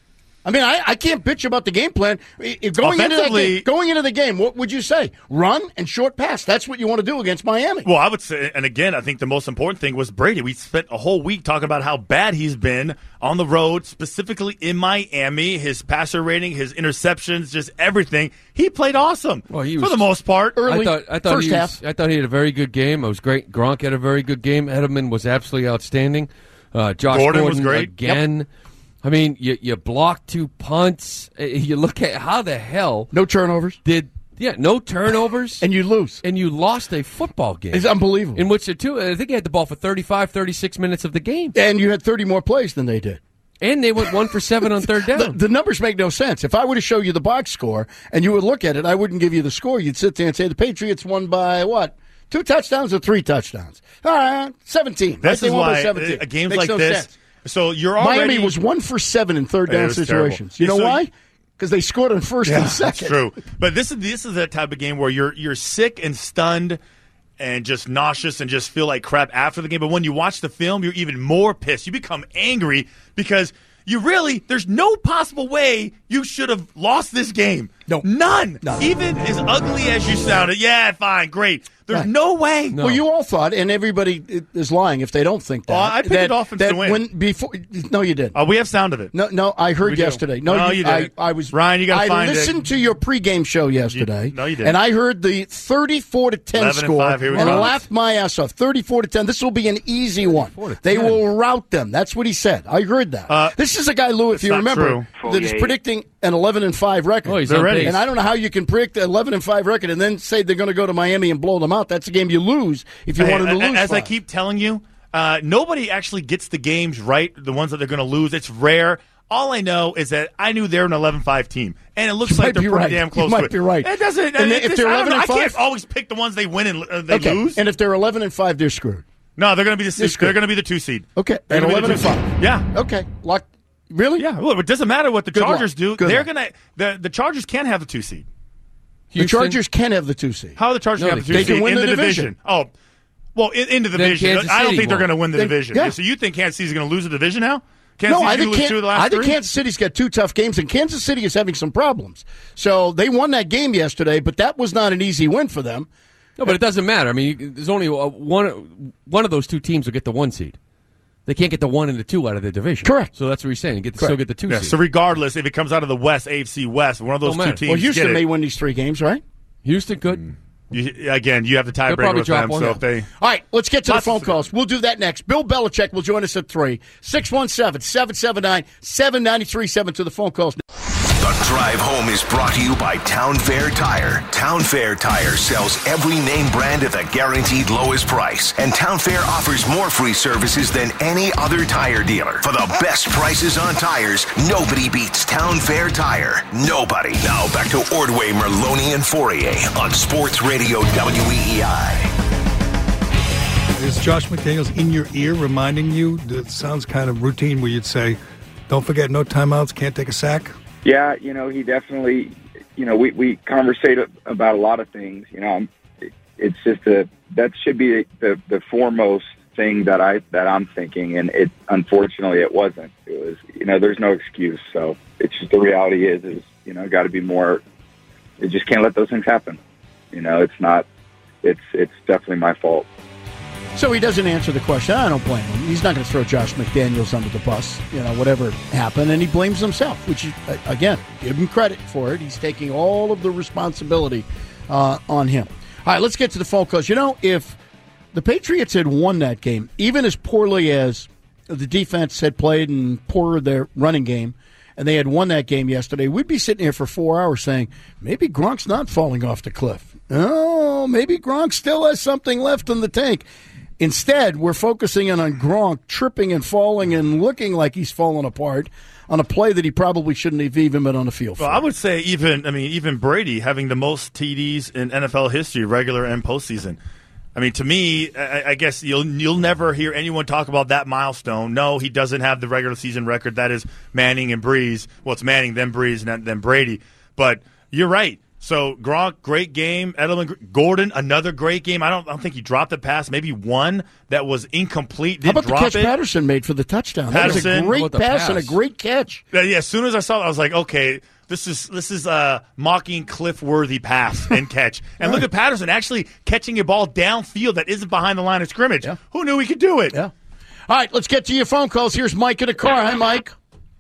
I mean, I, I can't bitch about the game plan. If going into that game, going into the game, what would you say? Run and short pass. That's what you want to do against Miami. Well, I would say, and again, I think the most important thing was Brady. We spent a whole week talking about how bad he's been on the road, specifically in Miami. His passer rating, his interceptions, just everything. He played awesome well, he for was, the most part. Early I thought, I thought first he was, half. I thought he had a very good game. It was great. Gronk had a very good game. Edelman was absolutely outstanding. Uh, Josh Gordon, Gordon was great again. Yep. I mean, you you blocked two punts. You look at how the hell no turnovers did yeah no turnovers and you lose and you lost a football game. It's unbelievable. In which the two, I think he had the ball for thirty-five, thirty-six minutes of the game, and you had thirty more plays than they did. And they went one for seven on third down. the, the numbers make no sense. If I were to show you the box score and you would look at it, I wouldn't give you the score. You'd sit there and say the Patriots won by what? Two touchdowns or three touchdowns? All right, seventeen. This right? is why a game like no this. Sense. So you're already Miami was one for seven in third down situations. Terrible. You know so, why? Because they scored on first yeah, and second. That's true. But this is this is that type of game where you're you're sick and stunned and just nauseous and just feel like crap after the game. But when you watch the film, you're even more pissed. You become angry because you really there's no possible way you should have lost this game. No, none. None. Even as ugly as you sounded. Yeah, fine, great. There's right. no way. No. Well, you all thought, and everybody is lying if they don't think that. Oh, I picked that, the Dolphins that to win. When, before, no, you didn't. Uh, we have sound of it. No, no, I heard we yesterday. Do. No, no, you, you didn't. I, I was Ryan. You got to find it. I listened to your pregame show yesterday. You, no, you didn't. And I heard the thirty-four to ten score, and, and I laughed my ass off. Thirty-four to ten. This will be an easy one. They will rout them. That's what he said. I heard that. Uh, this is a guy, Lou, if you remember, that is predicting an eleven and five record. Oh, he's ready. And I don't know how you can predict an eleven and five record and then say they're going to go to Miami and blow them out. That's a game you lose if you hey, want them to lose. As five. I keep telling you, uh, nobody actually gets the games right, the ones that they're going to lose. It's rare. All I know is that I knew they're an eleven five team, and it looks you like they're pretty right. damn close you might to it. Be right. It doesn't. And it, if they're eleven and I five, can't always pick the ones they win and uh, they okay. lose. And if they're eleven and five, they're screwed. No, they're going to be the This they're good. going to be the two seed. Okay, They're at gonna be eleven the and two seed. five. Yeah. Okay, lock. Really? Yeah. Well, it doesn't matter what the Good Chargers luck. do. Good they're luck. going to the the Chargers can have the two seed. The Houston? Chargers can have the two seed. How are the Chargers No, going to have the they two can seed win in the the division. division? Oh, well, in, in the Then division. Kansas I don't City think they're won't. going to win the Then- division. yeah. So you think Kansas City's going to lose the division now? Kansas No, I City's think, going to lose two of the last I think three? Kansas City's got two tough games, and Kansas City is having some problems. So they won that game yesterday, but that was not an easy win for them. No, but it doesn't matter. I mean, you, there's only a, one one of those two teams will get the one seed. They can't get the one and the two out of the division. Correct. So that's what he's saying. You get to Correct. still get the two Yeah, seed. so regardless, if it comes out of the West, A F C West, one of those Don't two matter. teams Well, Houston get it. may win these three games, right? Houston could. You, again, you have the They'll tiebreaker probably with drop them. one. So Yeah. if they All right, let's get to the Lots phone of- calls. We'll do that next. Bill Belichick will join us at three. six one seven, seven seven nine, seven nine three seven to the phone calls. The drive home is brought to you by Town Fair Tire. Town Fair Tire sells every name brand at the guaranteed lowest price. And Town Fair offers more free services than any other tire dealer. For the best prices on tires, nobody beats Town Fair Tire. Nobody. Now back to Ordway, Merloni, and Fourier on Sports Radio W E E I. Is Josh McDaniels in your ear reminding you? It sounds kind of routine where you'd say, don't forget, no timeouts, can't take a sack. Yeah, you know, he definitely, you know, we, we conversate about a lot of things. You know, it, it's just a, that should be the, the foremost thing that, I, that I'm thinking. And it, unfortunately, it wasn't. It was, you know, there's no excuse. So it's just the reality is, is, you know, got to be more, you just can't let those things happen. You know, it's not, it's, it's definitely my fault. So he doesn't answer the question. I don't blame him. He's not going to throw Josh McDaniels under the bus, you know, whatever happened, and he blames himself, which, is, again, give him credit for it. He's taking all of the responsibility uh, on him. All right, let's get to the phone calls. You know, if the Patriots had won that game, even as poorly as the defense had played and poorer their running game, and they had won that game yesterday, we'd be sitting here for four hours saying, maybe Gronk's not falling off the cliff. Oh, maybe Gronk still has something left in the tank. Instead, we're focusing in on Gronk tripping and falling and looking like he's falling apart on a play that he probably shouldn't have even been on the field for. Well, I would say even, I mean, even Brady having the most T Ds in N F L history, regular and postseason. I mean, to me, I, I guess you'll you'll never hear anyone talk about that milestone. No, he doesn't have the regular season record. That is Manning and Breeze. Well, it's Manning, then Breeze, and then Brady. But you're right. So Gronk, great game. Edelman, Gordon, another great game. I don't, I don't think he dropped the pass. Maybe one that was incomplete. Didn't How about the drop catch it. Patterson made for the touchdown? Patterson, that was a great What the pass, and a pass? great catch. Yeah, yeah, as soon as I saw it, I was like, okay, this is this is a mocking Cliff-worthy pass and catch. And look at Patterson actually catching a ball downfield that isn't behind the line of scrimmage. Yeah. Who knew he could do it? Yeah. All right, let's get to your phone calls. Here's Mike in the car. Hi, Mike.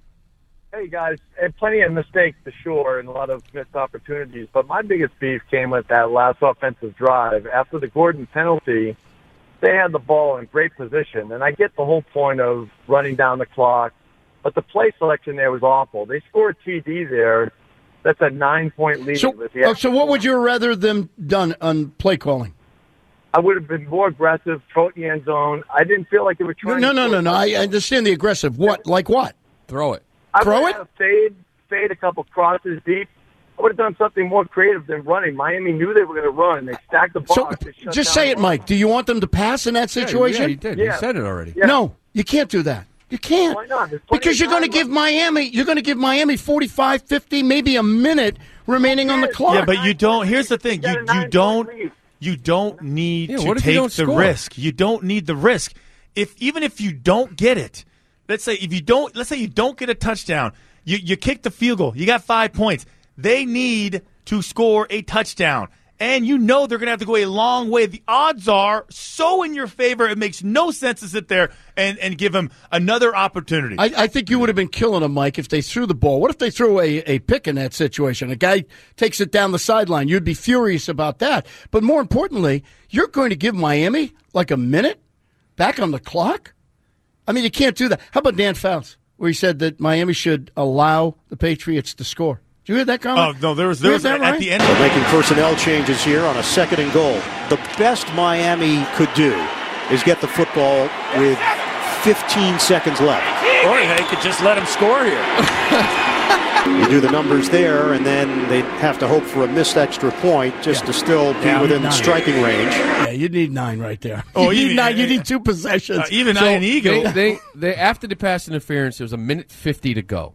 Hey, guys, and plenty of mistakes for sure and a lot of missed opportunities. But my biggest beef came with that last offensive drive. After the Gordon penalty, they had the ball in great position. And I get the whole point of running down the clock, but the play selection there was awful. They scored T D there. That's a nine-point lead. So, with the oh, so what would you rather them done on play calling? I would have been more aggressive, throw it in the end zone. I didn't feel like they were No, trying no, to no, no, no. I understand the aggressive. What? Like what? Throw it. I Throw would it? have fade, fade a couple crosses deep. I would have done something more creative than running. Miami knew they were going to run. They stacked the box. So, They shut just down say it, the Mike. Do you want them to pass in that situation? Yeah, you did. Yeah. You said it already. Yeah. No, you can't do that. You can't. Why not? There's plenty Because of you're going to time give left. Miami, you're going to give Miami forty-five, fifty, maybe a minute remaining on the clock. Yeah, but you don't. Here's the thing: Got a you you nine-point don't lead. you don't need Yeah, to what if you take don't the score? risk. You don't need the risk. If even if you don't get it, let's say if you don't, let's say you don't get a touchdown, you you kick the field goal, you got five points. They need to score a touchdown. And you know they're going to have to go a long way. The odds are so in your favor, it makes no sense to sit there and, and give them another opportunity. I, I think you would have been killing them, Mike, if they threw the ball. What if they threw a, a pick in that situation? A guy takes it down the sideline. You'd be furious about that. But more importantly, you're going to give Miami like a minute back on the clock? I mean, you can't do that. How about Dan Fouts, where he said that Miami should allow the Patriots to score? Did you hear that comment? Oh, no, there was, there was that at right? the end. They're making personnel changes here on a second and goal. The best Miami could do is get the football with fifteen seconds left. Or they could just let him score here. You do the numbers there, and then they have to hope for a missed extra point just yeah. to still be yeah, within striking range. Yeah, you need nine right there. Oh, you even, need nine. You need two possessions. Uh, even so nine eagle. They, they, they, after the pass interference, there was a minute fifty to go.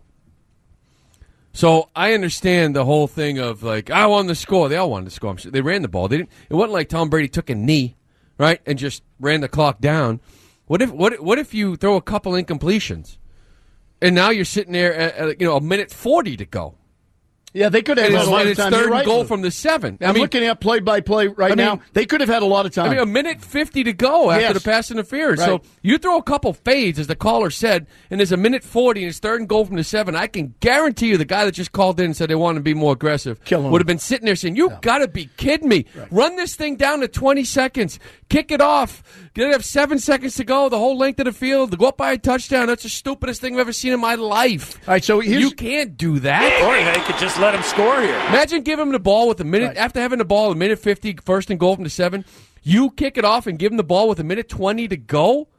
So I understand the whole thing of, like, I won the score. They all wanted to score. I'm sure they ran the ball. They didn't. It wasn't like Tom Brady took a knee, right, and just ran the clock down. What if what what if you throw a couple incompletions, and now you're sitting there at, at you know a minute forty to go? Yeah, they could have had a lot of time. It's third right. goal from the seven. I I'm mean, looking at play-by-play right I mean, now. They could have had a lot of time. I mean, a minute fifty to go after yes. the pass interference. Right. So you throw a couple fades, as the caller said, and there's a minute forty, and it's third and goal from the seven. I can guarantee you the guy that just called in and said they wanted to be more aggressive would have been sitting there saying, you yeah. got to be kidding me. Right. Run this thing down to twenty seconds. Kick it off. You're have seven seconds to go, the whole length of the field, to go up by a touchdown. That's the stupidest thing I've ever seen in my life. All right, so you can't do that. Or they could just let him score here. Imagine giving him the ball with a minute, right. after having the ball, a minute fifty, first and goal from the seven. You kick it off and give him the ball with a minute twenty to go?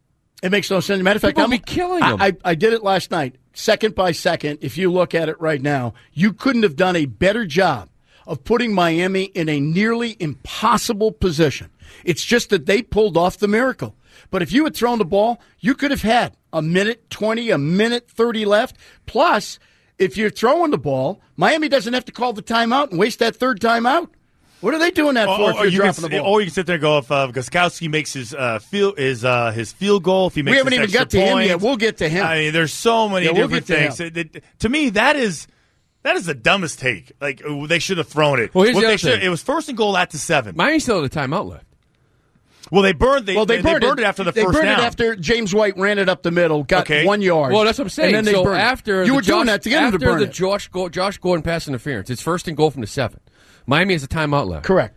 It makes no sense. Matter of fact, People I'm be killing him. I, I, I did it last night, second by second. If you look at it right now, you couldn't have done a better job of putting Miami in a nearly impossible position. It's just that they pulled off the miracle. But if you had thrown the ball, you could have had a minute twenty, a minute thirty left. Plus, if you're throwing the ball, Miami doesn't have to call the timeout and waste that third timeout. What are they doing that for? Or, if or you're you dropping can, the ball? Or you can sit there and go, if uh, Gostkowski makes his uh, field his uh, his field goal, if he makes we haven't his even got to points, him yet. We'll get to him. I mean, there's so many yeah, we'll different get to things. It, it, to me, that is that is the dumbest take. Like they should have thrown it. Well, here's what the they other should, thing. It was first and goal at the seven. Miami still had a timeout left. Well, they burned. They, well, they, they, burned, they burned it, it after the they first burned down. it after James White ran it up the middle, got okay. one yard. Well, that's what I'm saying. And then they so burned after it. you the were Josh, doing that to get him to burn after the it. Josh, Go- Josh Gordon pass interference, it's first and goal from the seven. Miami has a timeout left. Correct.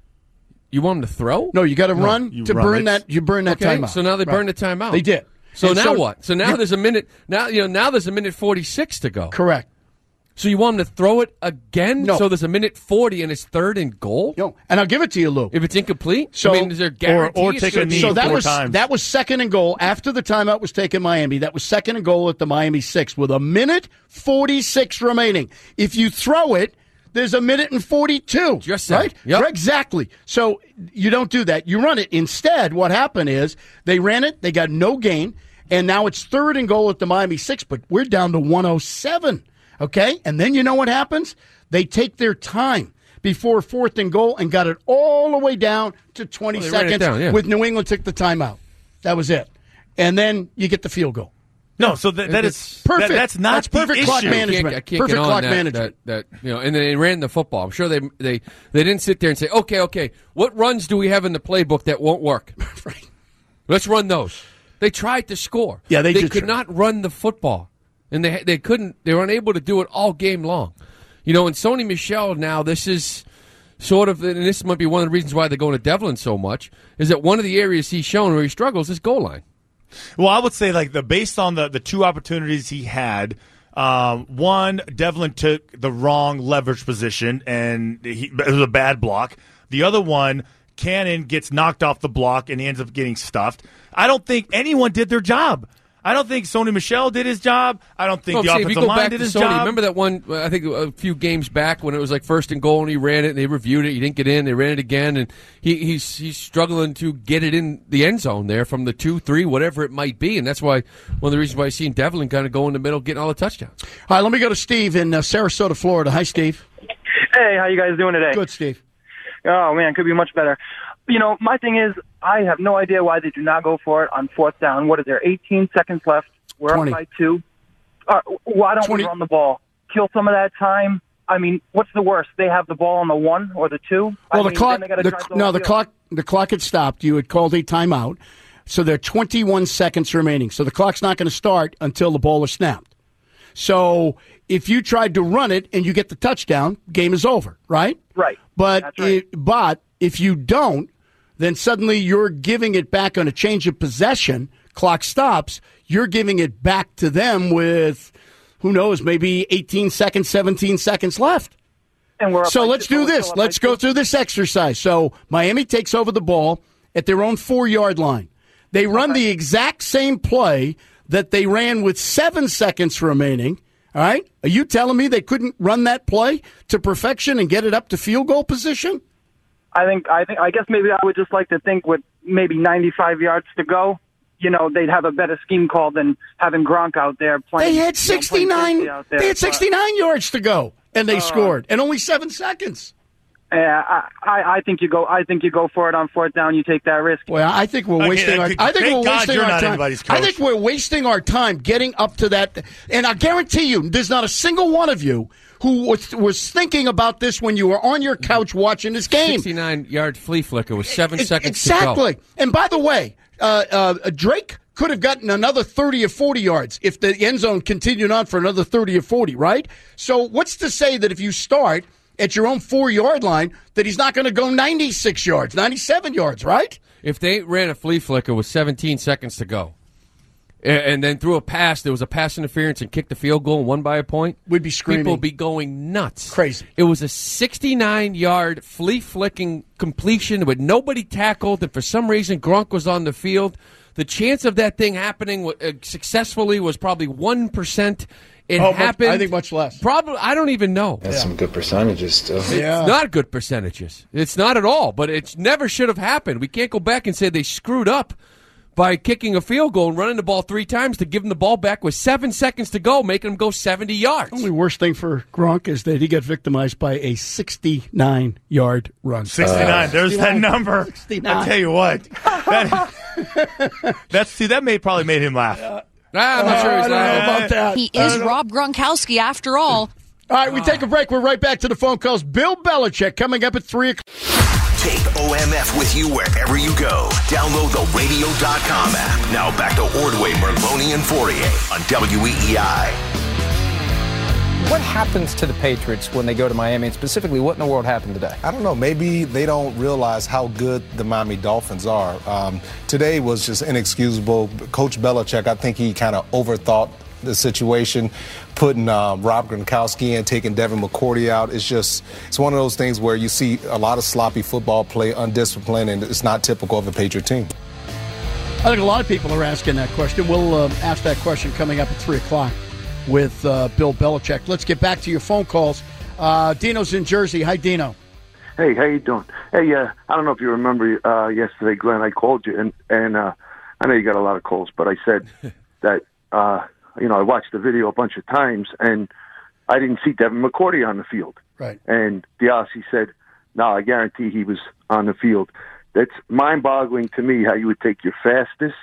You want him to throw? No, you got to no, run to run burn it. that. You burn that okay, timeout. So now they right. burned the timeout. They did. So and now so, what? So now there's a minute. Now you know. Now there's a minute forty-six to go. Correct. So you want him to throw it again? No. So there's a minute forty and it's third and goal? No. And I'll give it to you, Lou. If it's incomplete? So, I mean, is there guarantee or, or it's take gonna a knee be- So that four was times. that was second and goal after the timeout was taken in Miami. That was second and goal at the Miami six with a minute forty-six remaining. If you throw it, there's a minute and forty-two. Just so. right? Yep. Exactly. So you don't do that. You run it. Instead, what happened is they ran it, they got no gain, and now it's third and goal at the Miami six, but we're down to one oh seven. Okay? And then you know what happens? They take their time before fourth and goal and got it all the way down to twenty Well, they ran it seconds down, yeah. with New England took the timeout. That was it. And then you get the field goal. No, so that, that is Perfect. That, that's not That's perfect the clock issue. management. I can't, I can't Perfect get on clock that, management. That, that, you know, and they ran the football. I'm sure they they they didn't sit there and say, okay, okay, what runs do we have in the playbook that won't work? Right. Let's run those. They tried to score. Yeah, they they did could try. not run the football, and they they couldn't. They were unable to do it all game long. You know, and Sony Michel now. This is sort of, and this might be one of the reasons why they're going to Devlin so much. Is that one of the areas he's shown where he struggles is goal line. Well, I would say like the based on the, the two opportunities he had, um, one Devlin took the wrong leverage position and he, it was a bad block. The other one, Cannon gets knocked off the block and he ends up getting stuffed. I don't think anyone did their job. I don't think Sony Michel did his job. I don't think Well, the see, if you offensive go line back did to his Sony, job. remember that one, I think a few games back when it was like first and goal and he ran it and they reviewed it. He didn't get in. They ran it again. And he, he's he's struggling to get it in the end zone there from the two, three, whatever it might be. And that's why one of the reasons why I've seen Devlin kind of go in the middle getting all the touchdowns. All right, let me go to Steve in uh, Sarasota, Florida. Hi, Steve. Hey, how you guys doing today? Good, Steve. Oh, man, could be much better. You know, my thing is I have no idea why they do not go for it on fourth down. What is there, eighteen seconds left? We're twenty. up by two. Uh, why don't twenty. we run the ball? Kill some of that time. I mean, what's the worst? They have the ball on the one or the two? Well, I the mean, clock. then they gotta The, try to go no, the field. clock. The clock had stopped. You had called a timeout, so there are twenty-one seconds remaining. So the clock's not going to start until the ball is snapped. So if you tried to run it and you get the touchdown, game is over, right? Right. But That's right. It, but if you don't, then suddenly you're giving it back on a change of possession. Clock stops. You're giving it back to them with, who knows, maybe eighteen seconds, seventeen seconds left. And we're up so by let's two. do We're this. still up by Let's go two. through this exercise. So Miami takes over the ball at their own four-yard line. They run Okay. the exact same play that they ran with seven seconds remaining All right? Are you telling me they couldn't run that play to perfection and get it up to field goal position? I think I think I guess maybe I would just like to think with maybe ninety-five yards to go, you know, they'd have a better scheme call than having Gronk out there playing. They had sixty-nine. You know, out there, they had sixty-nine but, yards to go, and they uh, scored, and only seven seconds. Yeah, I, I, I think you go. I think you go for it on fourth down. You take that risk. Well, I think we're wasting okay, our. I think thank we're God wasting you're our not time. anybody's coach. I think we're wasting our time getting up to that. And I guarantee you, there's not a single one of you who was, was thinking about this when you were on your couch watching this game. sixty-nine yard flea flicker with seven It, seconds exactly. to go. And by the way, uh, uh, Drake could have gotten another thirty or forty yards if the end zone continued on for another thirty or forty, right? So what's to say that if you start at your own four-yard line that he's not going to go ninety-six yards, ninety-seven yards, right? If they ran a flea flicker with seventeen seconds to go, and, and then threw a pass, there was a pass interference and kicked the field goal and won by a point, we'd be screaming. People would be going nuts. Crazy. It was a sixty-nine yard flea flicking completion with nobody tackled, and for some reason Gronk was on the field. The chance of that thing happening uh, successfully was probably one percent. It oh, happened. Much, I think much less. Probably, I don't even know. That's yeah. some good percentages still. It's yeah. not good percentages. It's not at all, but it never should have happened. We can't go back and say they screwed up by kicking a field goal and running the ball three times to give them the ball back with seven seconds to go, making them go seventy yards. The only worst thing for Gronk is that he got victimized by a sixty-nine yard run. sixty-nine. Uh, There's sixty-nine. That number. sixty-nine. I tell you what. That, that's see that may probably made him laugh. Uh, Ah, I'm not sure he's laughing about that. He is Rob Gronkowski after all. All right, we take a break. We're right back to the phone calls. Bill Belichick coming up at three o'clock. Take O M F with you wherever you go. Download the radio dot com app. Now back to Ordway, Merloni, and Fourier on W E E I. What happens to the Patriots when they go to Miami, and specifically, what in the world happened today? I don't know. Maybe they don't realize how good the Miami Dolphins are. Um, today was just inexcusable. Coach Belichick, I think he kind of overthought the situation, putting um, Rob Gronkowski in, taking Devin McCourty out. It's just, it's one of those things where you see a lot of sloppy football play, undisciplined, and it's not typical of a Patriot team. I think a lot of people are asking that question. We'll uh, ask that question coming up at three o'clock. With uh, Bill Belichick. Let's get back to your phone calls. Uh, Dino's in Jersey. Hi, Dino. Hey, how you doing? Hey, uh, I don't know if you remember uh, yesterday, Glenn, I called you, and, and uh, I know you got a lot of calls, but I said that, uh, you know, I watched the video a bunch of times, and I didn't see Devin McCourty on the field. Right. And Diassi said, no, I guarantee he was on the field. That's mind-boggling to me how you would take your fastest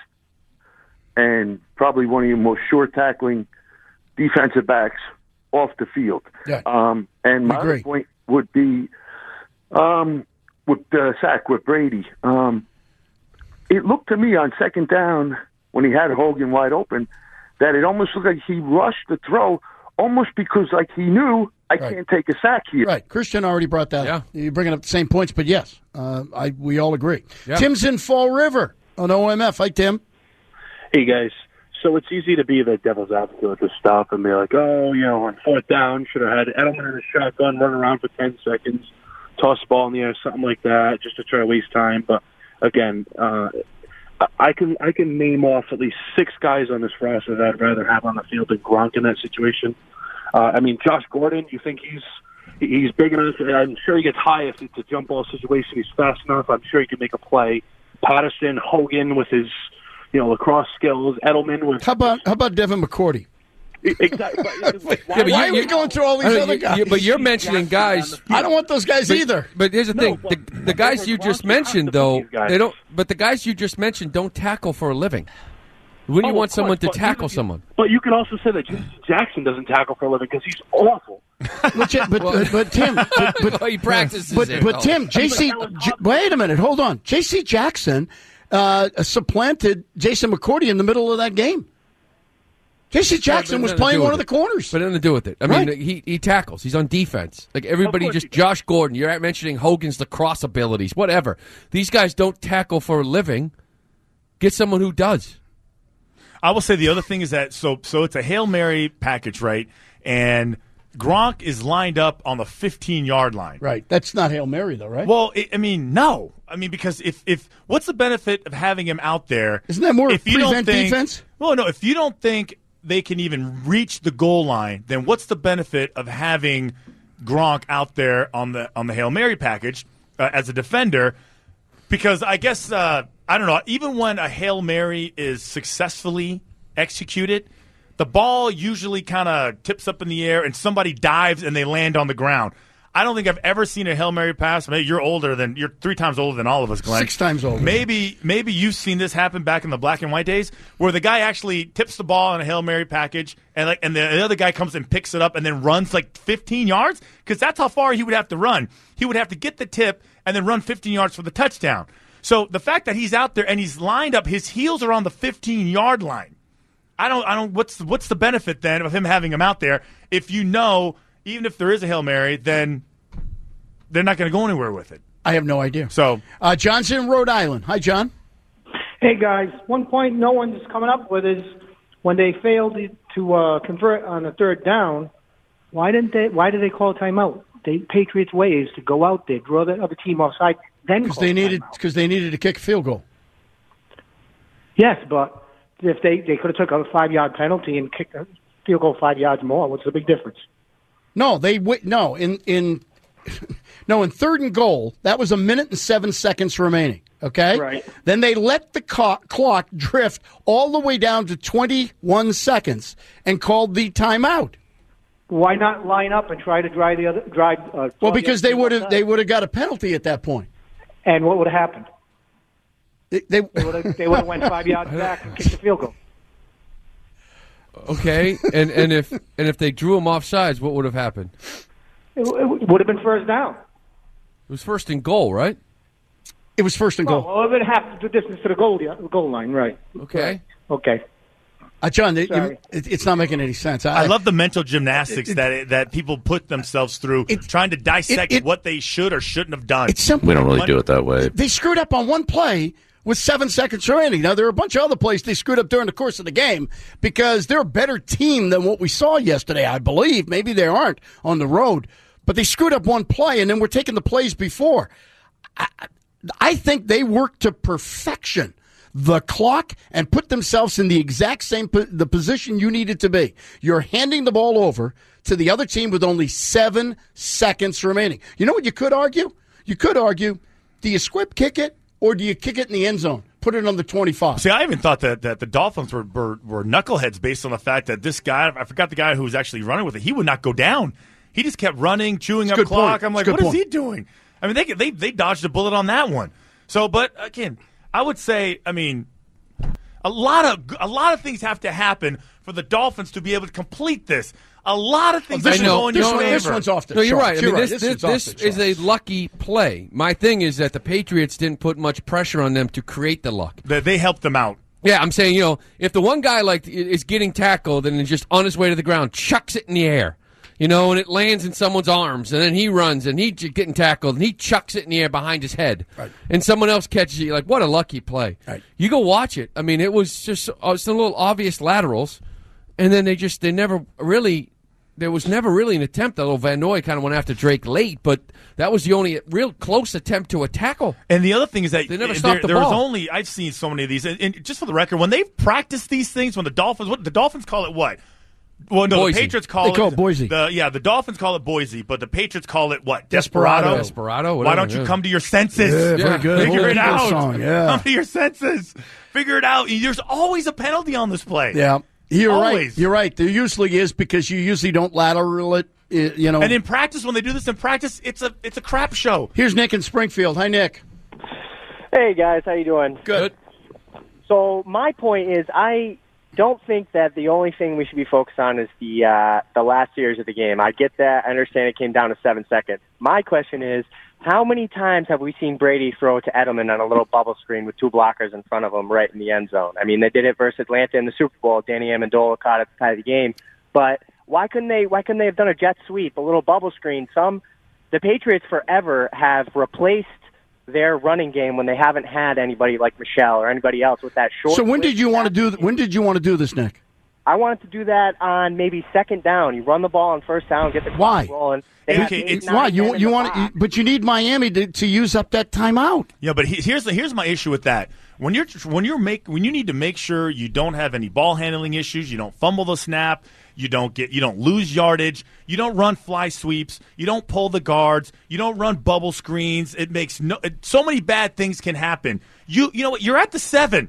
and probably one of your most sure-tackling defensive backs off the field. Yeah. Um, and my other point would be um, with the sack with Brady. Um, it looked to me on second down when he had Hogan wide open that it almost looked like he rushed the throw almost because like he knew I right. can't take a sack here. Right. Christian already brought that yeah. up. You're bringing up the same points, but yes, uh, I we all agree. Yeah. Tim's in Fall River on O M F. Hi, Tim. Hey, guys. So it's easy to be the devil's advocate with this stuff and be like, oh, you know, on fourth down, should have had Edelman in a shotgun, run around for ten seconds, toss the ball in the air, something like that, just to try to waste time. But, again, uh, I can I can name off at least six guys on this roster that I'd rather have on the field than Gronk in that situation. Uh, I mean, Josh Gordon, you think he's he's big enough? I'm sure he gets high if it's a jump ball situation. He's fast enough. I'm sure he can make a play. Patterson, Hogan with his... You know, lacrosse skills, Edelman with... How about how about Devin McCourty? Exactly. Why, yeah, why are we going through all these I mean, other you, guys? You, but you're mentioning guys... I don't want those guys but, either. But here's the no, thing. but, the, the guys you just mentioned, though, guys. they don't. But the guys you just mentioned don't tackle for a living. When do you oh, want someone course, to tackle you, someone? But you can also say that J C Jackson doesn't tackle for a living because he's awful. but, but, but, but Tim... But, but, well, he practices But, it. but Oh. Tim, J C... J, wait a minute. Hold on. J C Jackson uh, supplanted Jason McCourty in the middle of that game. J C Jackson was playing one of the corners. But nothing to do with it. I Right. mean, he, he tackles. He's on defense. Like everybody, just Josh Gordon. You're mentioning Hogan's lacrosse abilities, whatever. These guys don't tackle for a living. Get someone who does. I will say the other thing is that so so it's a Hail Mary package, right? And Gronk is lined up on the fifteen-yard line. Right. That's not Hail Mary, though, right? Well, it, I mean, no. I mean, because if, if what's the benefit of having him out there? Isn't that more if you don't prevent think, defense? Well, no. If you don't think they can even reach the goal line, then what's the benefit of having Gronk out there on the on the Hail Mary package uh, as a defender? Because I guess, uh, I don't know, even when a Hail Mary is successfully executed, the ball usually kind of tips up in the air and somebody dives and they land on the ground. I don't think I've ever seen a Hail Mary pass. Maybe you're older than you're three times older than all of us, Glenn. Six times older. Maybe maybe you've seen this happen back in the black and white days, where the guy actually tips the ball in a Hail Mary package, and like and the, the other guy comes and picks it up and then runs like fifteen yards, because that's how far he would have to run. He would have to get the tip and then run fifteen yards for the touchdown. So the fact that he's out there and he's lined up, his heels are on the fifteen yard line. I don't I don't what's what's the benefit then of him having him out there if you know, even if there is a Hail Mary, then they're not going to go anywhere with it. I have no idea. So, uh, John's in Rhode Island. Hi, John. Hey, guys. One point no one's coming up with is when they failed to uh, convert on a third down, why didn't they? Why did they call a timeout? The Patriots' way is to go out there, draw the other team offside, then Because call they a needed timeout. because they needed to kick a field goal. Yes, but if they, they could have took a five-yard penalty and kicked a field goal five yards more, what's the big difference? No, they w- no in in no in third and goal. That was a minute and seven seconds remaining. Okay, right. Then they let the co- clock drift all the way down to twenty-one seconds and called the timeout. Why not line up and try to drive the other drive? Uh, Well, because they would have they would have got a penalty at that point. And what would have happened? They they, They would have they would have went five yards back and kicked the field goal. Okay, and and if and if they drew him off sides, what would have happened? It, it would have been first down. It was first and goal, right? It was first and Well, goal. well, it would have half the distance to the goal the goal line, right? Okay. Okay. Uh, John, you- Sorry. it, it's not making any sense. I love the mental gymnastics that that people put themselves through, trying to dissect it- it- what they should or shouldn't have done. It's simple. We don't really do it that way. They screwed up on one play with seven seconds remaining. Now, there are a bunch of other plays they screwed up during the course of the game because they're a better team than what we saw yesterday, I believe. Maybe they aren't on the road. But they screwed up one play, and then we're taking the plays before. I, I think they worked to perfection the clock and put themselves in the exact same po- the position you needed to be. You're handing the ball over to the other team with only seven seconds remaining. You know what you could argue? You could argue, do you squib kick it or do you kick it in the end zone? Put it on the twenty-five. See, I even thought that, that the Dolphins were, were were knuckleheads based on the fact that this guy, I forgot the guy who was actually running with it, he would not go down. He just kept running, chewing It's up a good clock. point. I'm like, It's a what good is he point. doing? I mean, they they they dodged a bullet on that one. So, but again, I would say, I mean, a lot of a lot of things have to happen for the Dolphins to be able to complete this. A lot of things Well, have this to one- go in this your one- favor. this one's off the No, you're charts. right. I You're mean, right. this, This this, one's off this the is a lucky play. My thing is that the Patriots didn't put much pressure on them to create the luck. They, they helped them out. Yeah, I'm saying, you know, if the one guy like is getting tackled and is just on his way to the ground, chucks it in the air, you know, and it lands in someone's arms, and then he runs and he's getting tackled and he chucks it in the air behind his head, Right. and someone else catches it. You're like, what a lucky play! Right. You go watch it. I mean, it was just uh, some little obvious laterals, and then they just they never really. There was never really an attempt, although Van Noy kind of went after Drake late, but that was the only real close attempt to a tackle. And the other thing is that They never there, stopped the there was ball. only I've seen so many of these, and, and just for the record, when they've practiced these things, when the Dolphins, what the Dolphins call it, what? Well, no, Boise. the Patriots call They it call it Boise. The, yeah, the Dolphins call it Boise, but the Patriots call it what? Desperado. Desperado, Why whatever, don't you yeah. come to your senses? Yeah, very good. Figure Old it Eagles out. song, yeah. Come to your senses. Figure it out. There's always a penalty on this play. Yeah, you're right. Always. You're right. There usually is because you usually don't lateral it. uh, You know. And in practice, when they do this in practice, it's a it's a crap show. Here's Nick in Springfield. Hi, Nick. Hey guys, how you doing? Good. So my point is, I don't think that the only thing we should be focused on is the uh, the last series of the game. I get that. I understand it came down to seven seconds. My question is, how many times have we seen Brady throw it to Edelman on a little bubble screen with two blockers in front of him right in the end zone? I mean, they did it versus Atlanta in the Super Bowl. Danny Amendola caught at the tie of the game. But why couldn't they? Why couldn't they have done a jet sweep, a little bubble screen? Some the Patriots forever have replaced their running game when they haven't had anybody like Michelle or anybody else with that short. So when quick did you want to do? When did you want to do this, Nick? I wanted to do that on maybe second down. You run the ball on first down, get the Why? clock rolling. They It- have it- eight, it's nine why men you in you the want, box. but you need Miami to, to use up that timeout. Yeah, but he- here's the, here's my issue with that. When you're when you're make when you need to make sure you don't have any ball handling issues, you don't fumble the snap, you don't get you don't lose yardage, you don't run fly sweeps, you don't pull the guards, you don't run bubble screens. It makes no it, so many bad things can happen. You you know what? You're at the seven.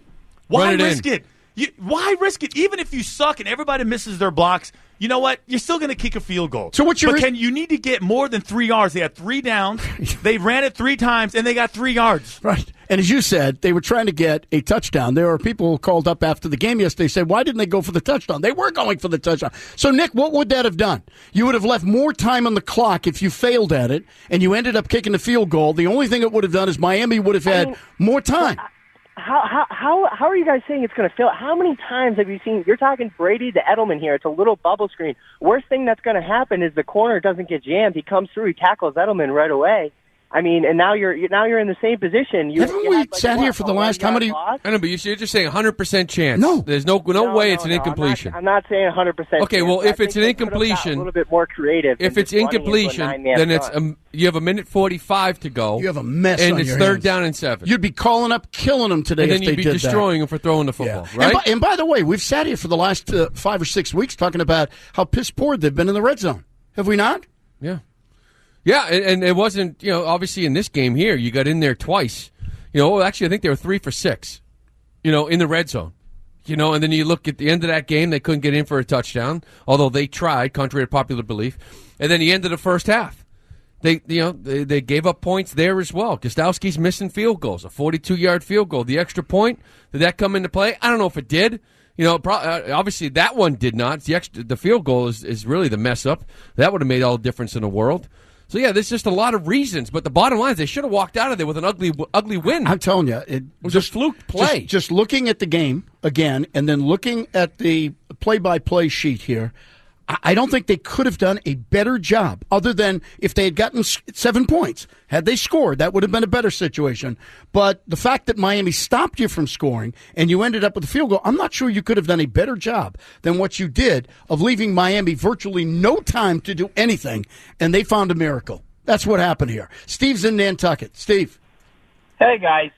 Why Run it risk in. it? You, why risk it? Even if you suck and everybody misses their blocks, you know what? You're still going to kick a field goal. So what's your But ris- can you need to get more than three yards? They had three downs. They ran it three times, and they got three yards. Right. And as you said, they were trying to get a touchdown. There were people who called up after the game yesterday said, why didn't they go for the touchdown? They were going for the touchdown. So, Nick, what would that have done? You would have left more time on the clock if you failed at it, and you ended up kicking the field goal. The only thing it would have done is Miami would have had mean, more time. How how how how are you guys saying it's going to fail? How many times have you seen? You're talking Brady to Edelman here. It's a little bubble screen. Worst thing that's going to happen is the corner doesn't get jammed. He comes through. He tackles Edelman right away. I mean, and now you're now you're in the same position. You, Haven't you we had, like, sat what, here for the a last how many? one-yard loss? I know, but you're just saying one hundred percent chance. No. There's no no, No, way no, it's an no, incompletion. I'm not, I'm not saying one hundred percent. Okay, well, chance. if I it's think an they could have got incompletion- a little bit more creative. If than it's just running into a incompletion, nine-man then it's front. um, you have a minute forty-five to go. You have a mess and on it's your third hands. down and seven. You'd be calling up, killing them today and if then they you'd be did destroying them for throwing the football, that. right? And by, and by the way, we've sat here for the last uh, five or six weeks talking about how piss poor they've been in the red zone. Have we not? Yeah. Yeah, and, and it wasn't, you know, obviously in this game here, you got in there twice. You know, actually, I think they were three for six, you know, in the red zone. You know, and then you look at the end of that game, they couldn't get in for a touchdown, although they tried, contrary to popular belief. And then the end of the first half, they, you know, they, they gave up points there as well. Gostowski's missing field goals, a forty-two-yard field goal. The extra point, did that come into play? I don't know if it did. You know, pro- uh, obviously that one did not. The extra, the field goal is, is really the mess up. That would have made all the difference in the world. So, yeah, there's just a lot of reasons. But the bottom line is they should have walked out of there with an ugly ugly win. I'm telling you. It, It was just, a fluke play. Just, just looking at the game again and then looking at the play-by-play sheet here, I, I don't think they could have done a better job other than if they had gotten s- seven points. Had they scored, that would have been a better situation. But the fact that Miami stopped you from scoring and you ended up with a field goal, I'm not sure you could have done a better job than what you did of leaving Miami virtually no time to do anything, and they found a miracle. That's what happened here. Steve's in Nantucket. Steve. Hey, guys.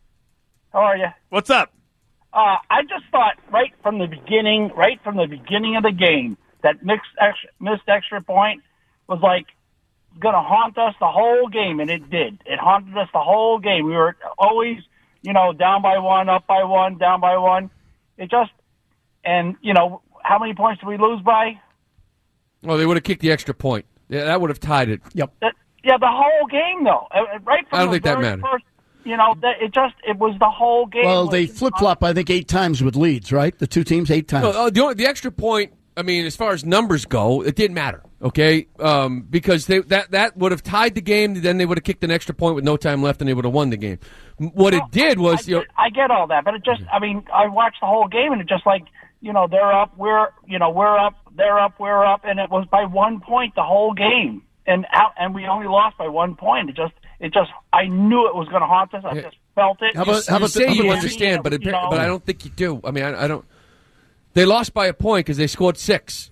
How are you? What's up? Uh, I just thought right from the beginning, right from the beginning of the game, that mixed extra, missed extra point was like going to haunt us the whole game, and it did. It haunted us the whole game. We were always, you know, down by one, up by one, down by one. It just, and, you know, how many points did we lose by? Well, they would have kicked the extra point. Yeah, that would have tied it. Yep. That, yeah, the whole game, though. Uh, Right from I don't the think that very mattered. first, you know, that it just, it was the whole game. Well, was they just flip-flop, I think, eight times with leads, right? The two teams, eight times. No, uh, the, only, the extra point, I mean, as far as numbers go, it didn't matter, okay? Um, because they, that, that would have tied the game, then they would have kicked an extra point with no time left, and they would have won the game. M- What it did was, I you know, get, I get all that, but it just, I mean, I watched the whole game, and it just like, you know, they're up, we're, you know, we're up, they're up, we're up, and it was by one point the whole game, and out, and we only lost by one point. It just, it just, I knew it was going to haunt us. I just felt it. you, you say you understand, but, it, you know, but I don't think you do. I mean, I, I don't. They lost by a point because they scored six.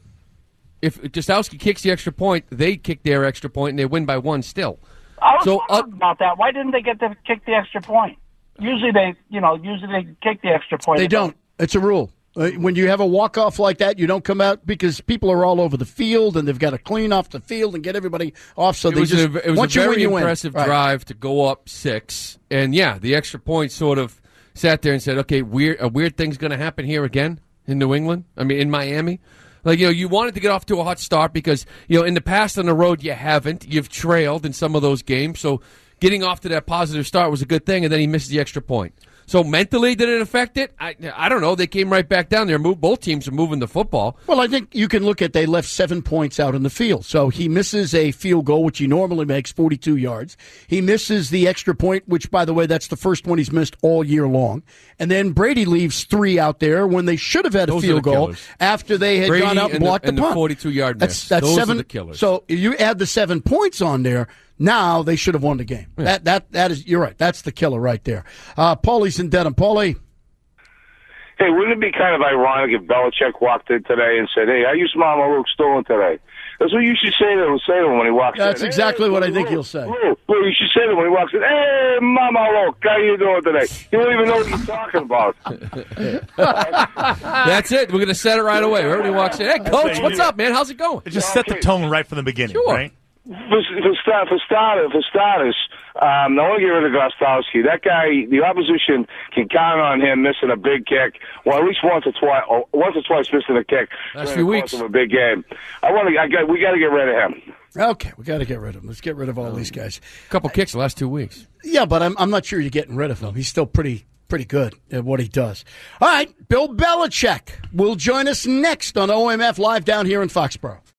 If Gostowski kicks the extra point, they kick their extra point, and they win by one still. I was So, wondering about that. Why didn't they get to kick the extra point? Usually they, you know, usually they kick the extra point. They don't. It's a rule. Uh, when you have a walk-off like that, you don't come out because people are all over the field, and they've got to clean off the field and get everybody off. So it they was just a, it was once a you very win, you win. impressive Right. drive to go up six, and yeah, the extra point sort of sat there and said, "Okay, weird, a weird thing's going to happen here again in New England. I mean, in Miami." Like, you know, you wanted to get off to a hot start because, you know, in the past on the road you haven't. You've trailed in some of those games, so getting off to that positive start was a good thing, and then he missed the extra point. So mentally, did it affect it? I I don't know. They came right back down there. Move, both teams are moving the football. Well, I think you can look at they left seven points out in the field. So he misses a field goal, which he normally makes, forty-two yards. He misses the extra point, which, by the way, that's the first one he's missed all year long. And then Brady leaves three out there when they should have had a Those are field the goal killers. after they had Brady gone out and, and the- blocked and the the punt. forty-two-yard That's, miss. that's Those are seven. the killers. So if you add the seven points on there, now they should have won the game. Yeah. That that that is. You're right. That's the killer right there. Uh, Paulie's in Dedham. Paulie. Hey, wouldn't it be kind of ironic if Belichick walked in today and said, "Hey, how you Mama Luke doing today?" That's what you should say to him, say to him when he walks That's in. That's exactly hey, what Luke, I think Luke, he'll say. Luke, Luke, you should say to him when he walks in, "Hey, Mama Luke, how you doing today?" You don't even know what you're talking about. That's it. We're going to set it right away. Everybody walks in. Hey, Coach, what's up, man? How's it going? Just set the tone right from the beginning, Sure. right? For, for, start, for, starters, for starters, um, I want to get rid of Gostowski. That guy, the opposition can count on him missing a big kick, well, at least once or twice, or once or twice missing a kick. Last during few the weeks. course of a big game. I want to. I got. We got to get rid of him. Okay, we got to get rid of him. Let's get rid of all these guys. A couple kicks the last two weeks. Yeah, but I'm I'm not sure you're getting rid of him. He's still pretty pretty good at what he does. All right, Bill Belichick will join us next on O M F Live down here in Foxborough.